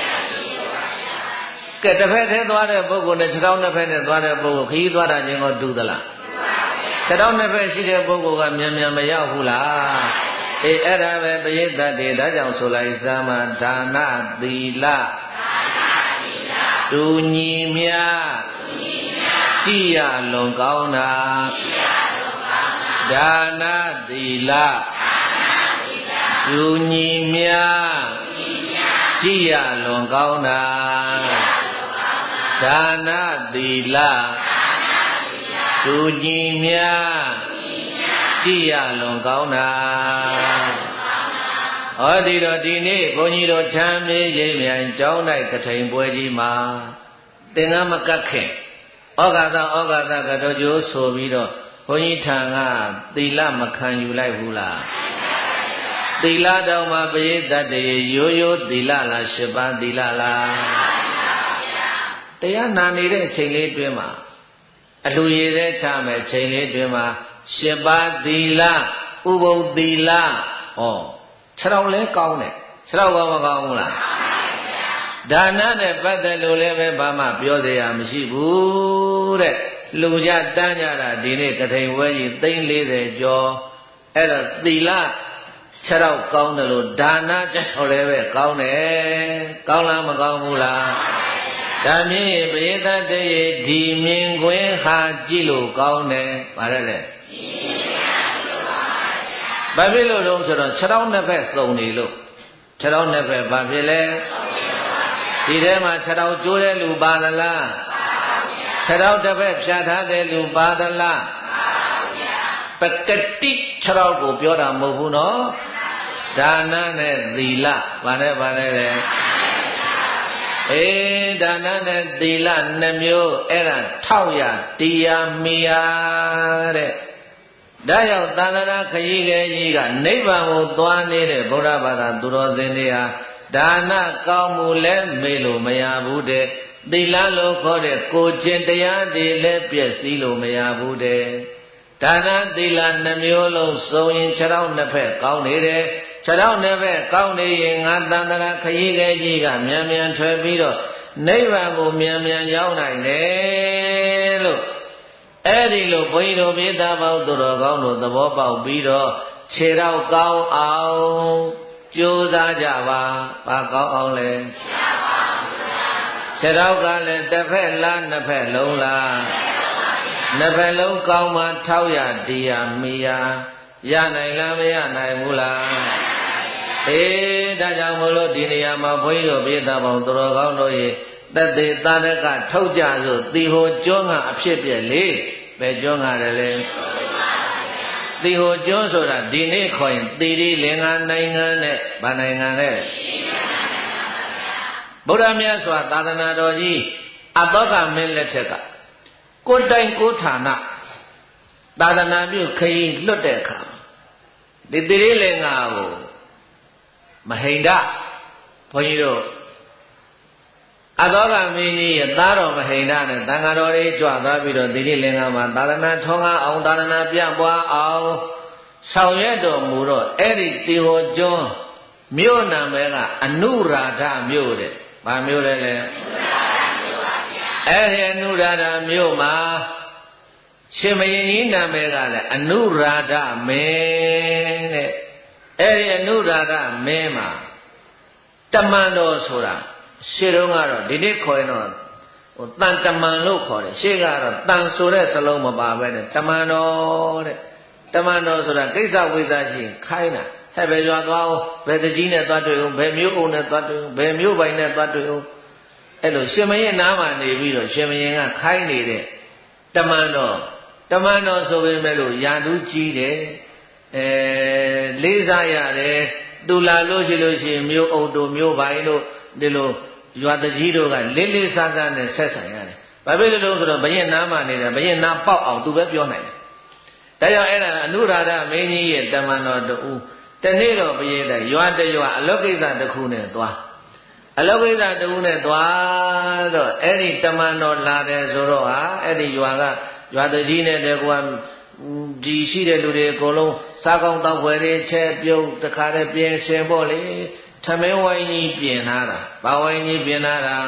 ကဲတစ်ဖက်ထဲသွားတဲ့ပုဂ္ဂိုလ်နဲ့ခြေထောက်နှစ်ဖက်နဲ့သွားတဲ့ပုဂ္ဂိုလ်ခရီးသွားတာချင်းကိုတူသလားခြေထောက်နှစ်ဖက်ရှိတဲ့ပုဂ္ဂိုလ်ကမြန်မြန်မရောက်ဘူးလားအေးအဲ့ဒါပဲပရိသတ်တွေဒါကြောင့်ဆိုလိုက်စမ်းမှာဒါနသီလတူညီမြကြည်ရလွန်ကောင်းတာဒါနသီလတူညီမြကြည်ရလွန်ကောင်းတာဒါနသီလတူညီမြကြည်ရလွန်ကောင်းတာဟောဒီတော့ဒီနေ့ဘုန်းကြီးတို့ချမ်းမြေးရိပ်မြိုင်ကျောင်း၌ကထိန်ပွဲကြီးမှာသင်္ကန်းမကတ်ခင်ဩဃာသဩဃာသကတော်ကျိုးဆိုပြီးတော့ဘုန်းကြီးထံကသီလမခံယူလိုက်ဘူးလားသီလတောင်မှပရိသတ်တွေရိုးရိုးသီလလားရှစ်ပါးသီလလားတရားနာနေတဲ့အချိန်လေးတွင်းမှာအလှူရည်တဲ့ချမယ်အချိန်လေးတွင်းမှာရှစ်ပါးသီလဥပုသ်သီလဩခြေတော်လဲကောင်းတယ်ခြေတော်ကောင်းမကောင်းဘူးလားဒါနနဲ့ပတ်သက်လို့လည်းပဲဘာမှပြောစရာမရှိဘူးတဲ့လူကြတန်းကြတာဒီနေ့ကထိန်ဝဲကြီးသိန်းလေးဆယ်ကျော်အဲ့တော့သီလခြေတော်ကောင်းတယ်လို့ဒါနကြတော့လည်းပဲကောင်းတယ်ကောင်းလားမကောင်းဘူးလားဒါမြင်ပရိသတ်တည်းဒီမြင်ခွင့်ဟာကြည့်လို့ကောင်းတယ်ဗါတယ်လေဘာဖြစ်လို့လဲဆိုတော့ခြေတော်နှစ်ဖက်စုံနေလို့ခြေတော်နှစ်ဖက်ဘာဖြစ်လဲဒီထဲမှာခြေတော်ကျိုးတဲ့လူပါသလားခြေတော်တစ်ဖက်ဖြတ်ထားတဲ့လူပါသလားပကတိခြေတော်ကိုပြောတာမဟုတ်ဘူးနော်ဒါနနဲ့သီလဘာနဲ့ဘာနဲ့လဲအေးဒါနနဲ့သီလနှမျိုးအဲ့ဒါထောက်ရတရားမီယာတဲ့ဒါကြောင့်သာသနာခရီးခဲကြီးကနိဗ္ဗာန်ကိုသွားနေတဲ့ဗုဒ္ဓဘာသာသူတော်စင်တွေဟာဒါနကောင်းမှုလည်းမေ့လို့မရဘူးတဲ့သီလလို့ခေါ်တဲ့ကိုကျင့်တရားတွေလည်းပြည့်စည်လို့မရဘူးတဲ့ဒါနသီလနှမျိုးလုံးစုံရင်ခြေထောက်နှစ်ဖက်ကောင်းနေတယ်ခြေထောက်နှစ်ဖက်ကောင်းနေရင်ငါသန္တရာခရီးခဲကြီးကမြန်မြန်ထွက်ပြီးတော့နိဗ္ဗာန်ကိုမြန်မြန်ရောက်နိုင်တယ်လို့အဲ့ဒီလိုဘုန်းကြီးတို့မြေသားပေါင်းသူတော်ကောင်းတို့သဘောပေါက်ပြီးတော့ခြေထောက်ကောင်းအောင်ကြိုးစားကြပါဘာကောင်းအောင်လဲခြေထောက်ကလည်းတစ်ဖက်လားနှစ်ဖက်လုံးလားနှစ်ဖက်လုံးကောင်းမှထောက်ရတရားမီယာရနိုင်လားမရနိုင်ဘူးလားအေးဒါကြောင့်မို့လို့ဒီနေရာမှာဘုန်းကြီးတို့မြေသားပေါင်းသူတော်ကောင်းတို့ရဲ့တသေသာရကထုတ်ကြဆိုသီဟိုကျွန်းကအဖြစ်ပြက်လေပဲကျွန်းရတယ်လေသီဟိုကျွန်းဆိုတာဒီနေ့ခေါ်ရင်သီရိလင်္ကာနိုင်ငံနဲ့ဗာနိုင်ငံနဲ့ဗုဒ္ဓမြတ်စွာသာသနာတော်ကြီးအတောကမင်းလက်ထက်ကကိုယ်တိုင်ကိုယ်ဌာနသာသနာပြုခရီးလွတ်တဲ့အခါဒီသီရိလင်္ကာကိုမဟိန္ဒဘုန်းကြီးတို့အသောကမင်းကြီးရဲ့သားတော်မဟိန္ဒနဲ့တန်ဃာတော်တွေကြွသွားပြီးတော့သီရိလင်္ကာမှာသာသနာထွန်းကားအောင်သာသနာပြန့်ပွားအောင်ဆောင်ရွက်တော်မူတော့အဲ့ဒီတီဟောကျွန်းမြို့နာမည်ကအနုရာဓမြို့တဲ့။ဘာမြို့လဲလဲ။အဲ့ဒီအနုရာဓမြို့မှာရှင်မင်းကြီးနာမည်ကလည်းအနုရာဓမင်းတဲ့။အဲ့ဒီအနုရာဓမင်းမှာတမန်တော်ဆိုတာရှေ့တုန်းကတော့ဒီနေ့ခေါ်ရင်တော့ဟိုတန်တမန်လို့ခေါ်တယ်ရှေ့ကတော့တန်ဆိုတဲ့စလုံးမပါပဲနဲ့တမန်တော်တဲ့တမန်တော်ဆိုတာကိစ္စဝိသရှိရင်ခိုင်းတာဟဲ့ဘယ်ရွာသွားအောင်ဘယ်တကြီးနဲ့သွားတွေ့အောင်ဘယ်မျိုးအုံနဲ့သွားတွေ့အောင်ဘယ်မျိုးပိုင်နဲ့သွားတွေ့အောင်အဲ့လိုရှင်မင်းနားမှာနေပြီးတော့ရှင်မင်းကခိုင်းနေတဲ့တမန်တော်တမန်တော်ဆိုပေမဲ့လို့ယာတုကြီးတယ်အဲလေးစားရတယ်သူလာလို့ရှိလို့ရှိရင်မျိုးအုံတို့မျိုးပိုင်တို့ဒီလိုရွာတကြီးတို့ကလေးလေးစားစားနဲ့ဆက်ဆံရတယ်။ဘာဖြစ်လို့လဲဆိုတော့ဘယင်နားမှနေတယ်ဘယင်နားပေါက်အောင်သူပဲပြောနိုင်တယ်။ဒါကြောင့်အဲ့ဒါအနုရာဓမင်းကြီးရဲ့တမန်တော်တူတနေ့တော့ဘယင်တဲ့ရွာတရွာအလောကိစ္စတစ်ခုနဲ့သွားအလောကိစ္စတစ်ခုနဲ့သွားတော့အဲ့ဒီတမန်တော်လာတယ်ဆိုတော့ဟာအဲ့ဒီရွာကရွာတကြီးနဲ့တကွာဒီရှိတဲ့လူတွေအကုန်လုံးစားကောင်းတောက်ွယ်တွေချက်ပြုတ်တခါတည်းပြင်ဆင်ဖို့လေသမင်းဝိုင်းကြီးပြင်လာတာဘာဝိုင်းကြီးပြင်လာတာ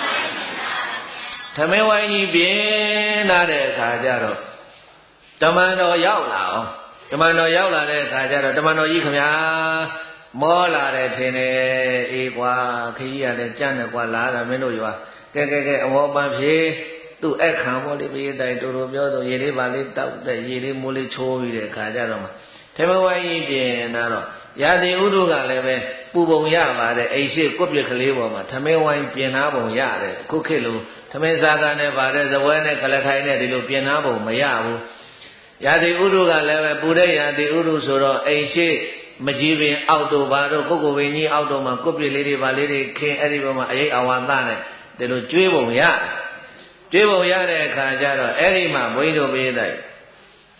သမင်းဝိုင်းကြီးပြင်လာတဲ့အခါကျတော့တမန်တော်ရောက်လာအောင်တမန်တော်ရောက်လာတဲ့အခါကျတော့တမန်တော်ကြီးခမညာမောလာတယ်ထင်တယ်အေးကွာခကြီးရတယ်ကြမ်းတယ်ကွာလာတာမင်းတို့ရွာကဲကဲကဲအမောပန်းဖြေသူ့အခမ်းပေါ်လေးပြေးတိုင်တူတူပြောတော့ရေလေးပါလေးတောက်တဲ့ရေလေးမိုးလေးချိုးပြီးတဲ့အခါကျတော့မှသမင်းဝိုင်းကြီးပြင်လာတော့ရာသီဥတုကလည်းပဲပူပုံရပါတယ်အိမ်ရှိကွက်ပြက်ကလေးပေါ်မှာသမင်းဝိုင်းပြင်နာပုံရတယ်အခုခေတ်လိုသမင်းစားကနဲ့ပါတယ်ဇပွဲနဲ့ကလထိုင်နဲ့ဒီလိုပြင်နာပုံမရဘူးရာသီဥတုကလည်းပဲပူတဲ့ရာသီဥတုဆိုတော့အိမ်ရှိမကြီးပင်အောက်တို့ဘာတို့ကိုကိုပင်ကြီးအောက်တို့မှာကွက်ပြက်လေးတွေဗာလေးတွေခင်းအဲ့ဒီပေါ်မှာအရေးအဝါသနဲ့ဒီလိုကျွေးပုံရကျွေးပုံရတဲ့အခါကျတော့အဲ့ဒီမှာဘုန်းကြီးတို့ပြေးတဲ့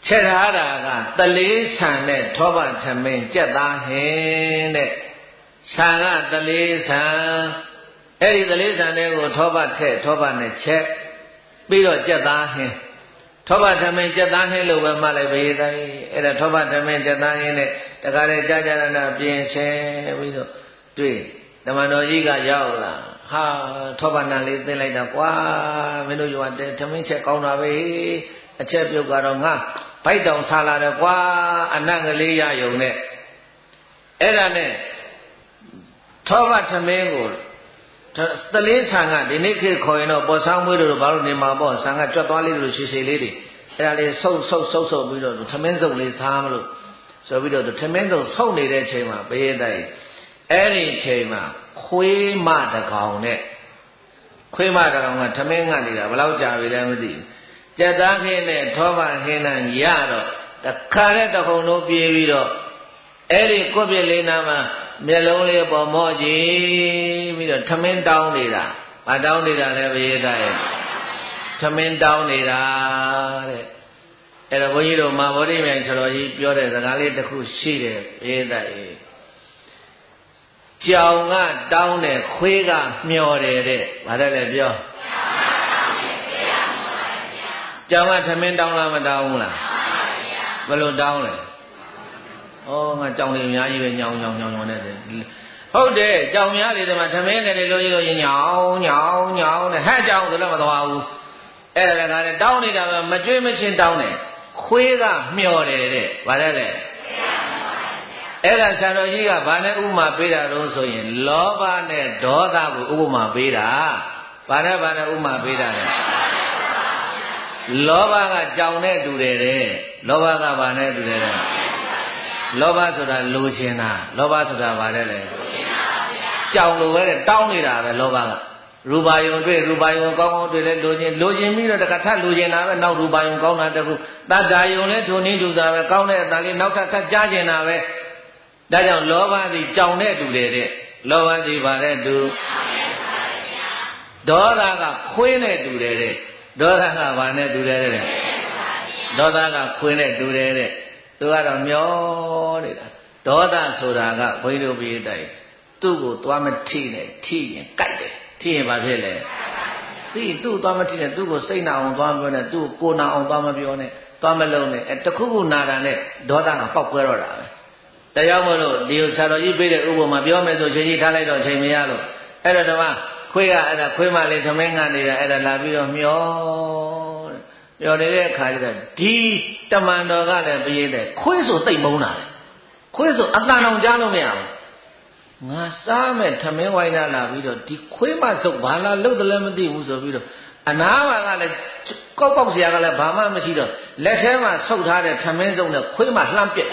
ချက်ထားတာကတလေးဆန်နဲ့ထောပတ်သမင်းကြက်သားဟင်းတဲ့ဆန်ကတလေးဆန်အဲ့ဒီတလေးဆန်တွေကိုထောပတ်ထက်ထောပတ်နဲ့ချက်ပြီးတော့ကြက်သားဟင်းထောပတ်သမင်းကြက်သားဟင်းလို့ပဲမှတ်လိုက်ပဲသားကြီးအဲ့ဒါထောပတ်သမင်းကြက်သားဟင်းနဲ့တခါလေကြာကြာနာပြင်ဆင်ပြီးတော့တွေ့ဓမ္မတော်ကြီးကရောက်လာဟာထောပတ်နံလေးသိလိုက်တာကွာမင်းတို့ရွာတဲ့သမင်းချက်ကောင်းတာပဲအချက်ပြုတ်ကတော့ငါဘိုက်တောင်ဆာလာတယ်ကွာအနံ့ကလေးရယုံနဲ့အဲ့ဒါနဲ့ထောပတ်သမင်းကိုသလေးဆံကဒီနေ့ခေတ်ခေါ်ရင်တော့ပေါ်ဆောင်မွေးတို့ဘာလို့နေမှာပေါ့ဆံကကြွက်သွားလေးတို့ရှည်ရှည်လေးတွေအဲ့ဒါလေးဆုပ်ဆုပ်ဆုပ်ဆုပ်ပြီးတော့သမင်းစုပ်လေးစားမလို့ဆိုပြီးတော့သမင်းစုပ်ဆုပ်နေတဲ့အချိန်မှာဘေးတိုက်အဲ့ဒီအချိန်မှာခွေးမတကောင်နဲ့ခွေးမတကောင်ကသမင်းငတ်နေတာဘယ်လောက်ကြာပြီလဲမသိဘူးကြက်သားခင်းနဲ့ထောပတ်ဟင်းနဲ့ရတော့တခါနဲ့တခုံလုံးပြေးပြီးတော့အဲ့ဒီကိုပြစ်လေးနာမှာမျက်လုံးလေးပေါ်မော့ကြည့်ပြီးတော့သမင်းတောင်းနေတာမတောင်းနေတာလည်းဘေးသားရဲ့သမင်းတောင်းနေတာတဲ့အဲ့တော့ဘုန်းကြီးတို့မဟာဗောဓိမြိုင်ဆရာတော်ကြီးပြောတဲ့စကားလေးတစ်ခုရှိတယ်ဘေးသားရဲ့ကြောင်ကတောင်းတယ်ခွေးကမျောတယ်တဲ့ဘာလဲလဲပြောကြောင်ကသမင်းတောင်းလားမတောင်းဘူးလားဘယ်လိုတောင်းလဲဩငါကြောင်လေးအများကြီးပဲညောင်ညောင်ညောင်ညောင်နဲ့ဟုတ်တယ်ကြောင်များလေးတွေမှာသမင်းတယ်လို့ကြီးလို့ညောင်ညောင်ညောင်နဲ့ဟဲ့ကြောင်ဆိုလည်းမသွားဘူးအဲ့ဒါကလည်းတောင်းနေတာပဲမကြွေးမချင်းတောင်းတယ်ခွေးကမျောတယ်တဲ့ဘာလဲလဲအဲ့ဒါဆရာတော်ကြီးကဘာနဲ့ဥပမာပေးတာတော့ဆိုရင်လောဘနဲ့ဒေါသကိုဥပမာပေးတာဘာနဲ့ဘာနဲ့ဥပမာပေးတာလဲလောဘကကြောင်နဲ့တူတယ်တဲ့လောဘကဘာနဲ့တူတယ်လဲလောဘဆိုတာလိုချင်တာလောဘဆိုတာဘာလဲလဲကြောင်လိုပဲတောင်းနေတာပဲလောဘကရူပါယုံတွေ့ရူပါယုံကောင်းကောင်းတွေ့လဲလိုချင်လိုချင်ပြီးတော့တခါထပ်လိုချင်တာပဲနောက်ရူပါယုံကောင်းတာတခုတတ္တာယုံလဲထုံနည်းတူတာပဲကောင်းတဲ့အတန်လေးနောက်ထပ်ထပ်ကြားကျင်တာပဲဒါကြောင့်လောဘသည်ကြောင်နဲ့တူတယ်တဲ့လောဘသည်ဘာနဲ့တူဒေါသကခွေးနဲ့တူတယ်တဲ့ဒေါသကဘာနဲ့တူတယ်တဲ့ဒေါသကခွေးနဲ့တူတယ်တဲ့သူကတော့မျောနေတာဒေါသဆိုတာကဘုန်းကြီးတို့ပြည်တိုက်သူ့ကိုသွားမထိနဲ့ထိရင်ကြိုက်တယ်ထိရင်ဘာဖြစ်လဲသိသူ့သွားမထိနဲ့သူ့ကိုစိတ်နာအောင်သွားမပြောနဲ့သူ့ကိုကိုနာအောင်သွားမပြောနဲ့သွားမလုံးနဲ့အဲတခုခုနာတာနဲ့ဒေါသကပေါက်ကွဲတော့တာပဲတရားမလို့ဒီဆရာတော်ကြီးပေးတဲ့ဥပမာပြောမယ်ဆိုချိန်ကြီးထားလိုက်တော့ချိန်မရလို့အဲ့တော့ဓမ္မခွေးကအဲ့ဒါခွေးမလေးသမင်းငတ်နေတာအဲ့ဒါလာပြီးတော့မျောမျောနေတဲ့အခါကျတော့ဒီတမန်တော်ကလည်းပြေးတယ်ခွေးဆိုတိတ်မုန်းတာခွေးဆိုအတန်အောင်ကြားလို့မရဘူးငါစားမဲ့သမင်းဝိုင်းလာလာပြီးတော့ဒီခွေးမစုပ်ဘာလာလို့တလည်းမသိဘူးဆိုပြီးတော့အနားမှာကလည်းကောက်ပေါက်စရာကလည်းဘာမှမရှိတော့လက်ထဲမှာဆုပ်ထားတဲ့သမင်းစုပ်နဲ့ခွေးမလှမ်းပစ်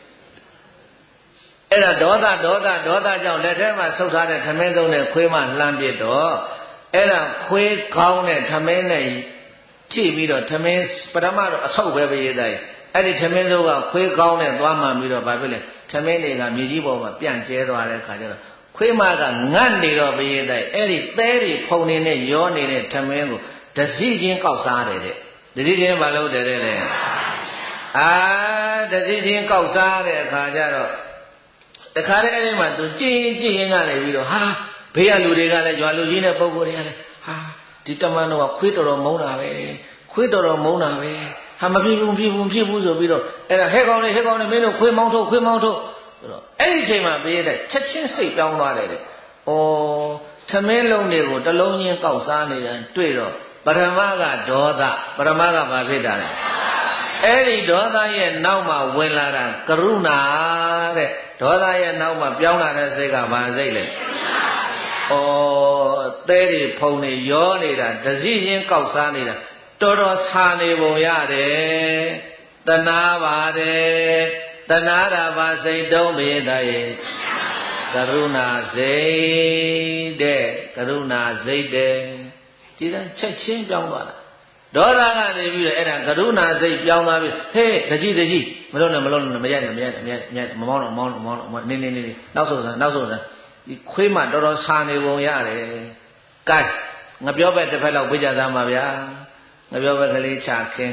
အဲ့ဒါဒေါသဒေါသဒေါသကြောင့်လက်ထဲမှာဆုပ်ထားတဲ့သမင်းစုပ်နဲ့ခွေးမလှမ်းပစ်တော့အဲ့ဒါခွေးကောင်းတဲ့သမင်းနဲ့ကြည့်ပြီးတော့သမင်းပထမတော့အဆုပ်ပဲပြေးတိုင်းအဲ့ဒီသမင်းစုပ်ကခွေးကောင်းနဲ့သွားမှပြီးတော့ဘာဖြစ်လဲသမင်းတွေကမြေကြီးပေါ်မှာပြန့်ကျဲသွားတဲ့အခါကျတော့ခွေးမကငတ်နေတော့ပြေးတိုင်းအဲ့ဒီသဲတွေဖုံနေနဲ့ရောနေတဲ့သမင်းကိုတစည်းချင်းကောက်စားတယ်တဲ့တစည်းချင်းမလုပ်တယ်တဲ့အာတစည်းချင်းကောက်စားတဲ့အခါကျတော့တခါတည်းအဲ့ဒီမှာသူကြည်ရင်ကြည်ရင်ကနေပြီးတော့ဟာဘေးကလူတွေကလည်းရွာလူကြီးနဲ့ပုံကိုယ်တွေကလည်းဟာဒီတမန်တော်ကခွေးတော်တော်မုန်းတာပဲခွေးတော်တော်မုန်းတာပဲဟာမဖြစ်ဘူးဖြစ်ဘူးဖြစ်ဘူးဆိုပြီးတော့အဲ့ဒါဟဲ့ကောင်းလေးဟဲ့ကောင်းလေးမင်းတို့ခွေးမောင်းထုတ်ခွေးမောင်းထုတ်ဆိုတော့အဲ့ဒီအချိန်မှာဘေးတဲ့ချက်ချင်းစိတ်ပြောင်းသွားတယ်တဲ့ဩသမင်းလုံးတွေကိုတလုံးချင်းကောက်စားနေတယ်တွေ့တော့ပထမကဒေါသပထမကဘာဖြစ်တာလဲအဲ့ဒီဒေါသရဲ့နောက်မှာဝင်လာတာကရုဏာတဲ့ဒေါသရဲ့နောက်မှာပြောင်းလာတဲ့စိတ်ကဘာစိတ်လဲဩသဲတွေဖုံနေရောနေတာတစည်းချင်းကောက်စားနေတာတော်တော်ဆာနေပုံရတယ်တနာပါတယ်တနာတာပါစိတ်တုံးမေတ္တာရဲ့ကရုဏာစိတ်တဲ့ကရုဏာစိတ်တဲ့ဒီတန်းချက်ချင်းပြောင်းသွားတာဒေါသကနေပြီးတော့အဲ့ဒါကရုဏာစိတ်ပြောင်းသွားပြီဟေးတကြီးတကြီးမလို့နဲ့မလို့နဲ့မရနဲ့မရနဲ့မရမမောင်းတော့မောင်းတော့မောင်းတော့နေနေနေနောက်ဆုံးစမ်းနောက်ဆုံးစမ်းဒီခွေးမတော်တော်ဆာနေပုံရတယ်ကဲငါပြောပဲတစ်ဖက်လောက်ဝိကြသားမှာဗျာငါပြောပဲကလေးချခင်း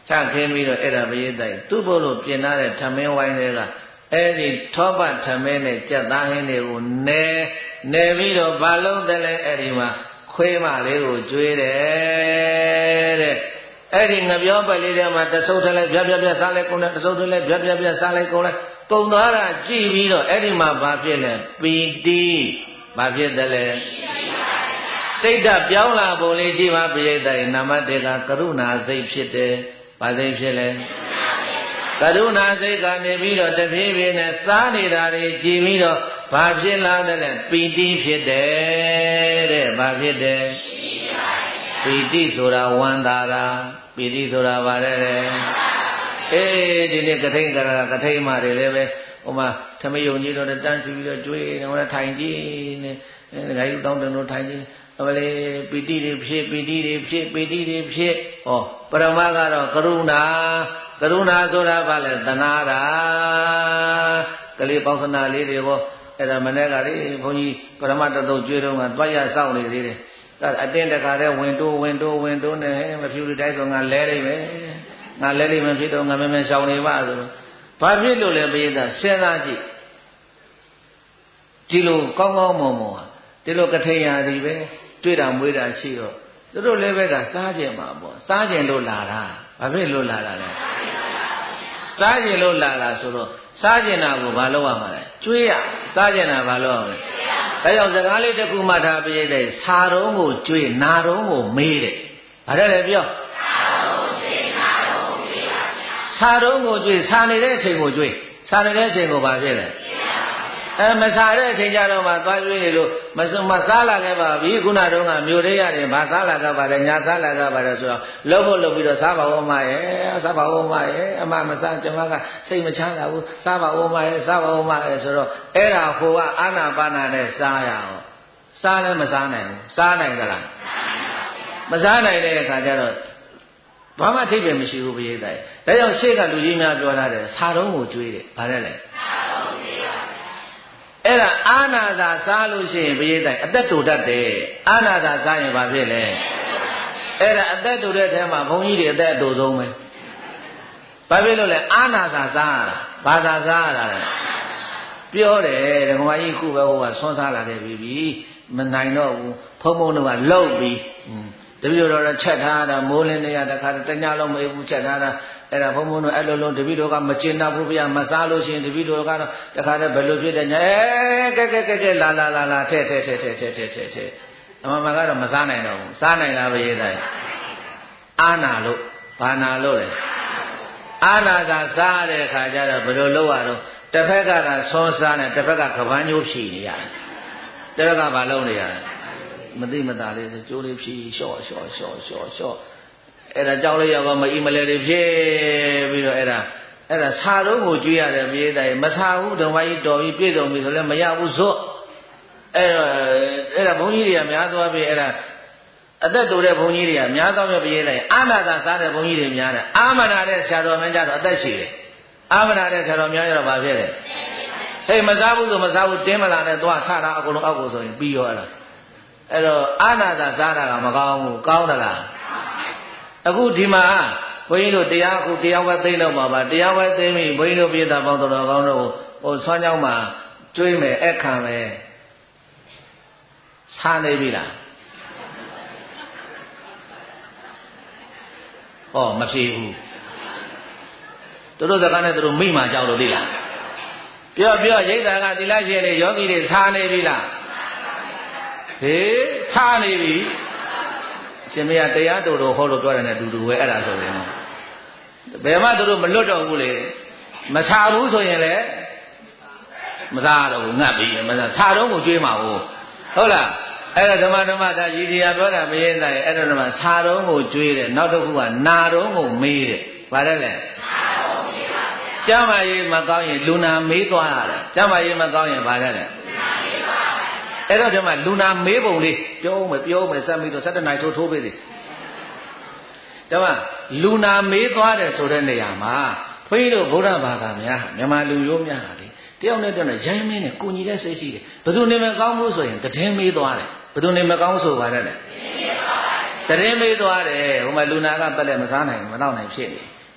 ချခင်းပြီးတော့အဲ့ဒါပရိသတ်သူ့ဘုလို့ပြင်ထားတဲ့ထမင်းဝိုင်းတွေကအဲ့ဒီထောပတ်ထမင်းနဲ့ကြက်သားဟင်းတွေကိုနဲနဲပြီးတော့ဘာလုံးတယ်လဲအဲ့ဒီမှာခွေးမလေးကိုကျွေးတယ်တဲ့အဲ့ဒီငပြောပလေးထဲမှာတဆုပ်ထလဲပြပြပြစားလိုက်ကုန်တယ်တဆုပ်ထလဲပြပြပြစားလိုက်ကုန်လဲကုံသွားတာကြည့်ပြီးတော့အဲ့ဒီမှာဘာဖြစ်လဲပီတိဘာဖြစ်တယ်လဲစိတ်ဓာတ်ပြောင်းလာပုံလေးကြည့်ပါပြိတ္တိုင်နာမတေကကရုဏာစိတ်ဖြစ်တယ်ဘာစိတ်ဖြစ်လဲကရုဏာစိတ်ကနေပြီးတော့တဖြည်းဖြည်းနဲ့စားနေတာတွေကြည်ပြီးတော့ဘာဖြစ်လာတယ်လဲပီတိဖြစ်တယ်တဲ့ဘာဖြစ်တယ်ပီတိဆိုတာဝမ်းသာတာပီတိဆိုတာဘာလဲလဲအေးဒီနေ့ကထိန်ကရာကထိန်မာတွေလည်းပဲဟိုမှာသမယုံကြီးတို့တန်းစီပြီးတော့ကျွေးနေဟိုထိုင်ကြည့်နေငါယူတောင်းတင်တို့ထိုင်ကြည့်အမလေးပီတိတွေဖြစ်ပီတိတွေဖြစ်ပီတိတွေဖြစ်ဟောပရမကတော့ကရုဏာကရုဏာဆိုတာဘာလဲသနာတာကလေးပေါင်းစနာလေးတွေကိုအဲ့ဒါမနေ့ကလေးဘုန်းကြီးပရမတတုတ်ကျွေးတော့ကတွားရစောင့်နေသေးတယ်ဒါအတင်းတခါတည်းဝင်တိုးဝင်တိုးဝင်တိုးနေမဖြူလူတိုင်းဆိုငါလဲလိုက်မယ်ငါလဲလိုက်မှဖြစ်တော့ငါမင်းမရှောင်နေပါဆိုဘာဖြစ်လို့လဲပိဿစဉ်းစားကြည့်ဒီလိုကောင်းကောင်းမွန်မွန်ဟာဒီလိုကထိန်ရာဒီပဲတွေ့တာမွေးတာရှိတော့သူတို့လည်းပဲကစားကြမှာပေါ့စားကြလို့လာတာဘာဖြစ်လို့လာတာလဲစားကြလို့လာတာဆိုတော့စားကြတာကိုဘာလုပ်ရမှာလဲကျွေးရစားကြတာဘာလုပ်ရမလဲဒါကြောင့်စကားလေးတစ်ခုမှထားပြည့်တဲ့စာတုံးကိုကျွေးနာတုံးကိုမေးတယ်ဘာလဲလဲပြောစာတုံးကိုကျွေးစာနေတဲ့အချိန်ကိုကျွေးစာနေတဲ့အချိန်ကိုဘာဖြစ်လဲအဲမစားတဲ့အချိန်ကြတော့မှသွားကျွေးနေလို့မစမစားလာခဲ့ပါပြီခုနတုန်းကမြို့ထဲရတယ်ဘာစားလာခဲ့ပါတယ်ညာစားလာခဲ့ပါတယ်ဆိုတော့လှုပ်ဖို့လှုပ်ပြီးတော့စားပါဦးမရဲ့စားပါဦးမရဲ့အမမစားကျွန်မကစိတ်မချမ်းသာဘူးစားပါဦးမရဲ့စားပါဦးမရဲ့ဆိုတော့အဲ့ဒါဟိုကအာနာပါနာနဲ့စားရအောင်စားလည်းမစားနိုင်ဘူးစားနိုင်ကြလားမစားနိုင်တဲ့အခါကျတော့ဘာမှထိပ်ပဲမရှိဘူးပြည့်တဲ့ဒါကြောင့်ရှေ့ကလူကြီးများပြောထားတယ်စာတုံးကိုကျွေးတယ်ဘာလဲလဲအဲ့ဒါအာနာသာစားလို့ရှိရင်ပြည့်တဲ့အသက်တူတတ်တယ်အာနာသာစားရင်ဘာဖြစ်လဲအဲ့ဒါအသက်တူတဲ့ထဲမှာဘုန်းကြီးတွေအသက်အတူဆုံးပဲဘာဖြစ်လို့လဲအာနာသာစားရတာဘာသာစားရတာလဲပြောတယ်ဓမ္မကြီးခုပဲဟိုကဆွမ်းစားလာတယ်ပြီပြီမနိုင်တော့ဘူးဖုံဖုံတော့ကလှုပ်ပြီးတပည့်တော်တော့ချက်ထားတာမိုးလင်းနေရတခါတညလုံးမအေးဘူးချက်ထားတာအဲ့ဒါဘုံဘုံတို့အဲ့လိုလုံးတပည့်တော်ကမကျင်တော့ဘူးဗျာမစားလို့ရှိရင်တပည့်တော်ကတော့တခါတည်းဘယ်လိုဖြစ်တယ်ညာအဲကဲကဲကဲကဲလာလာလာလာထဲထဲထဲထဲထဲထဲထဲထဲအမှန်မှန်ကတော့မစားနိုင်တော့ဘူးစားနိုင်လားဘရေးတိုင်းအာနာလို့ဘာနာလို့လဲအာနာသာစားတဲ့အခါကျတော့ဘယ်လိုလုပ်ရတော့တစ်ဖက်ကကဆွမ်းစားနဲ့တစ်ဖက်ကကပန်းညိုးဖြီနေရတယ်တစ်ဖက်ကဘာလုပ်နေရလဲမသိမသာလေးကျိုးလေးဖြီလျှော့လျှော့လျှော့လျှော့လျှော့အဲ့ဒါကြောက်လေးရောက်ကမအီမလဲတွေဖြစ်ပြီးတော့အဲ့ဒါအဲ့ဒါစာတော့ကိုကြွေးရတယ်ပြေးတယ်မစာဘူးဓမ္မကြီးတော်ပြီးပြည့်စုံပြီဆိုလည်းမရဘူးဇွတ်အဲ့တော့အဲ့ဒါဘုန်းကြီးတွေကများသွားပြီအဲ့ဒါအသက်တူတဲ့ဘုန်းကြီးတွေကများသွားပြီပြေးတယ်အာနာသာစားတဲ့ဘုန်းကြီးတွေများတယ်အာမနာတဲ့ဆရာတော်များကြတော့အသက်ရှိတယ်အာမနာတဲ့ဆရာတော်များကြတော့ဘာဖြစ်လဲဟေးမစားဘူးဆိုမစားဘူးတင်းမလာနဲ့သွားဆတာအကုန်လုံးအောက်ကိုဆိုရင်ပြီးရောအဲ့ဒါအဲ့တော့အာနာသာစားတာကမကောင်းဘူးကောင်းသလားအခုဒီမှာဘုန်းကြီးတို့တရားအခုတရားဝဲသိလို့မှာပါတရားဝဲသိပြီဘုန်းကြီးတို့ပြည်သားပေါင်းတော်ကောင်းတို့ဟိုဆွမ်းကြောင်းမှာကျွေးမယ်အခမ်းမယ်စားနေပြီလားဟောမဖြစ်ဘူးသူတို့စကားနဲ့သူတို့မိမှကြောက်လို့သိလားပြောပြောရိတ်တာကသီလရှင်တွေယောဂီတွေစားနေပြီလားဟေးစားနေပြီရှင်မရတရားတော်တော်ဟောလို့ပြောတယ်နဲ့အတူတူပဲအဲ့ဒါဆိုရင်ဘယ်မှသူတို့မလွတ်တော့ဘူးလေမစားဘူးဆိုရင်လည်းမစားတော့ဘူးငတ်ပြီးမစားစားတော့ကိုကျွေးမှာဟုတ်ဟုတ်လားအဲ့ဒါဓမ္မဓမ္မဒါရည်တရားပြောတာမရင်တိုင်းအဲ့ဒါဓမ္မစားတော့ကိုကျွေးတယ်နောက်တစ်ခုကနာတော့ကိုမေးတယ်ဗါတယ်လေကျမ်းမာရေးမကောင်းရင်လူနာမေးသွားရတယ်ကျမ်းမာရေးမကောင်းရင်ဗါတယ်လေအဲ့တော့ဒီမှာလူနာမေးပုံလေးပြောမယ်ပြောမယ်စက်ပြီးတော့စက်တနိုင်ထိုးထိုးပေးသေးဒါမှလူနာမေးသွားတယ်ဆိုတဲ့နေရာမှာဘုန်းကြီးတို့ဗုဒ္ဓဘာသာများမြန်မာလူမျိုးများဟာလေတယောက်နဲ့တယောက်နဲ့ရိုင်းမင်းနဲ့ကိုညီတဲ့စိတ်ရှိတယ်ဘယ်သူနေမကောင်းဘူးဆိုရင်တည်င်းမေးသွားတယ်ဘယ်သူနေမကောင်းဆိုပါတယ်လေတည်င်းမေးသွားတယ်ဟိုမှာလူနာကပက်လက်မစားနိုင်မတော့နိုင်ဖြစ်နေ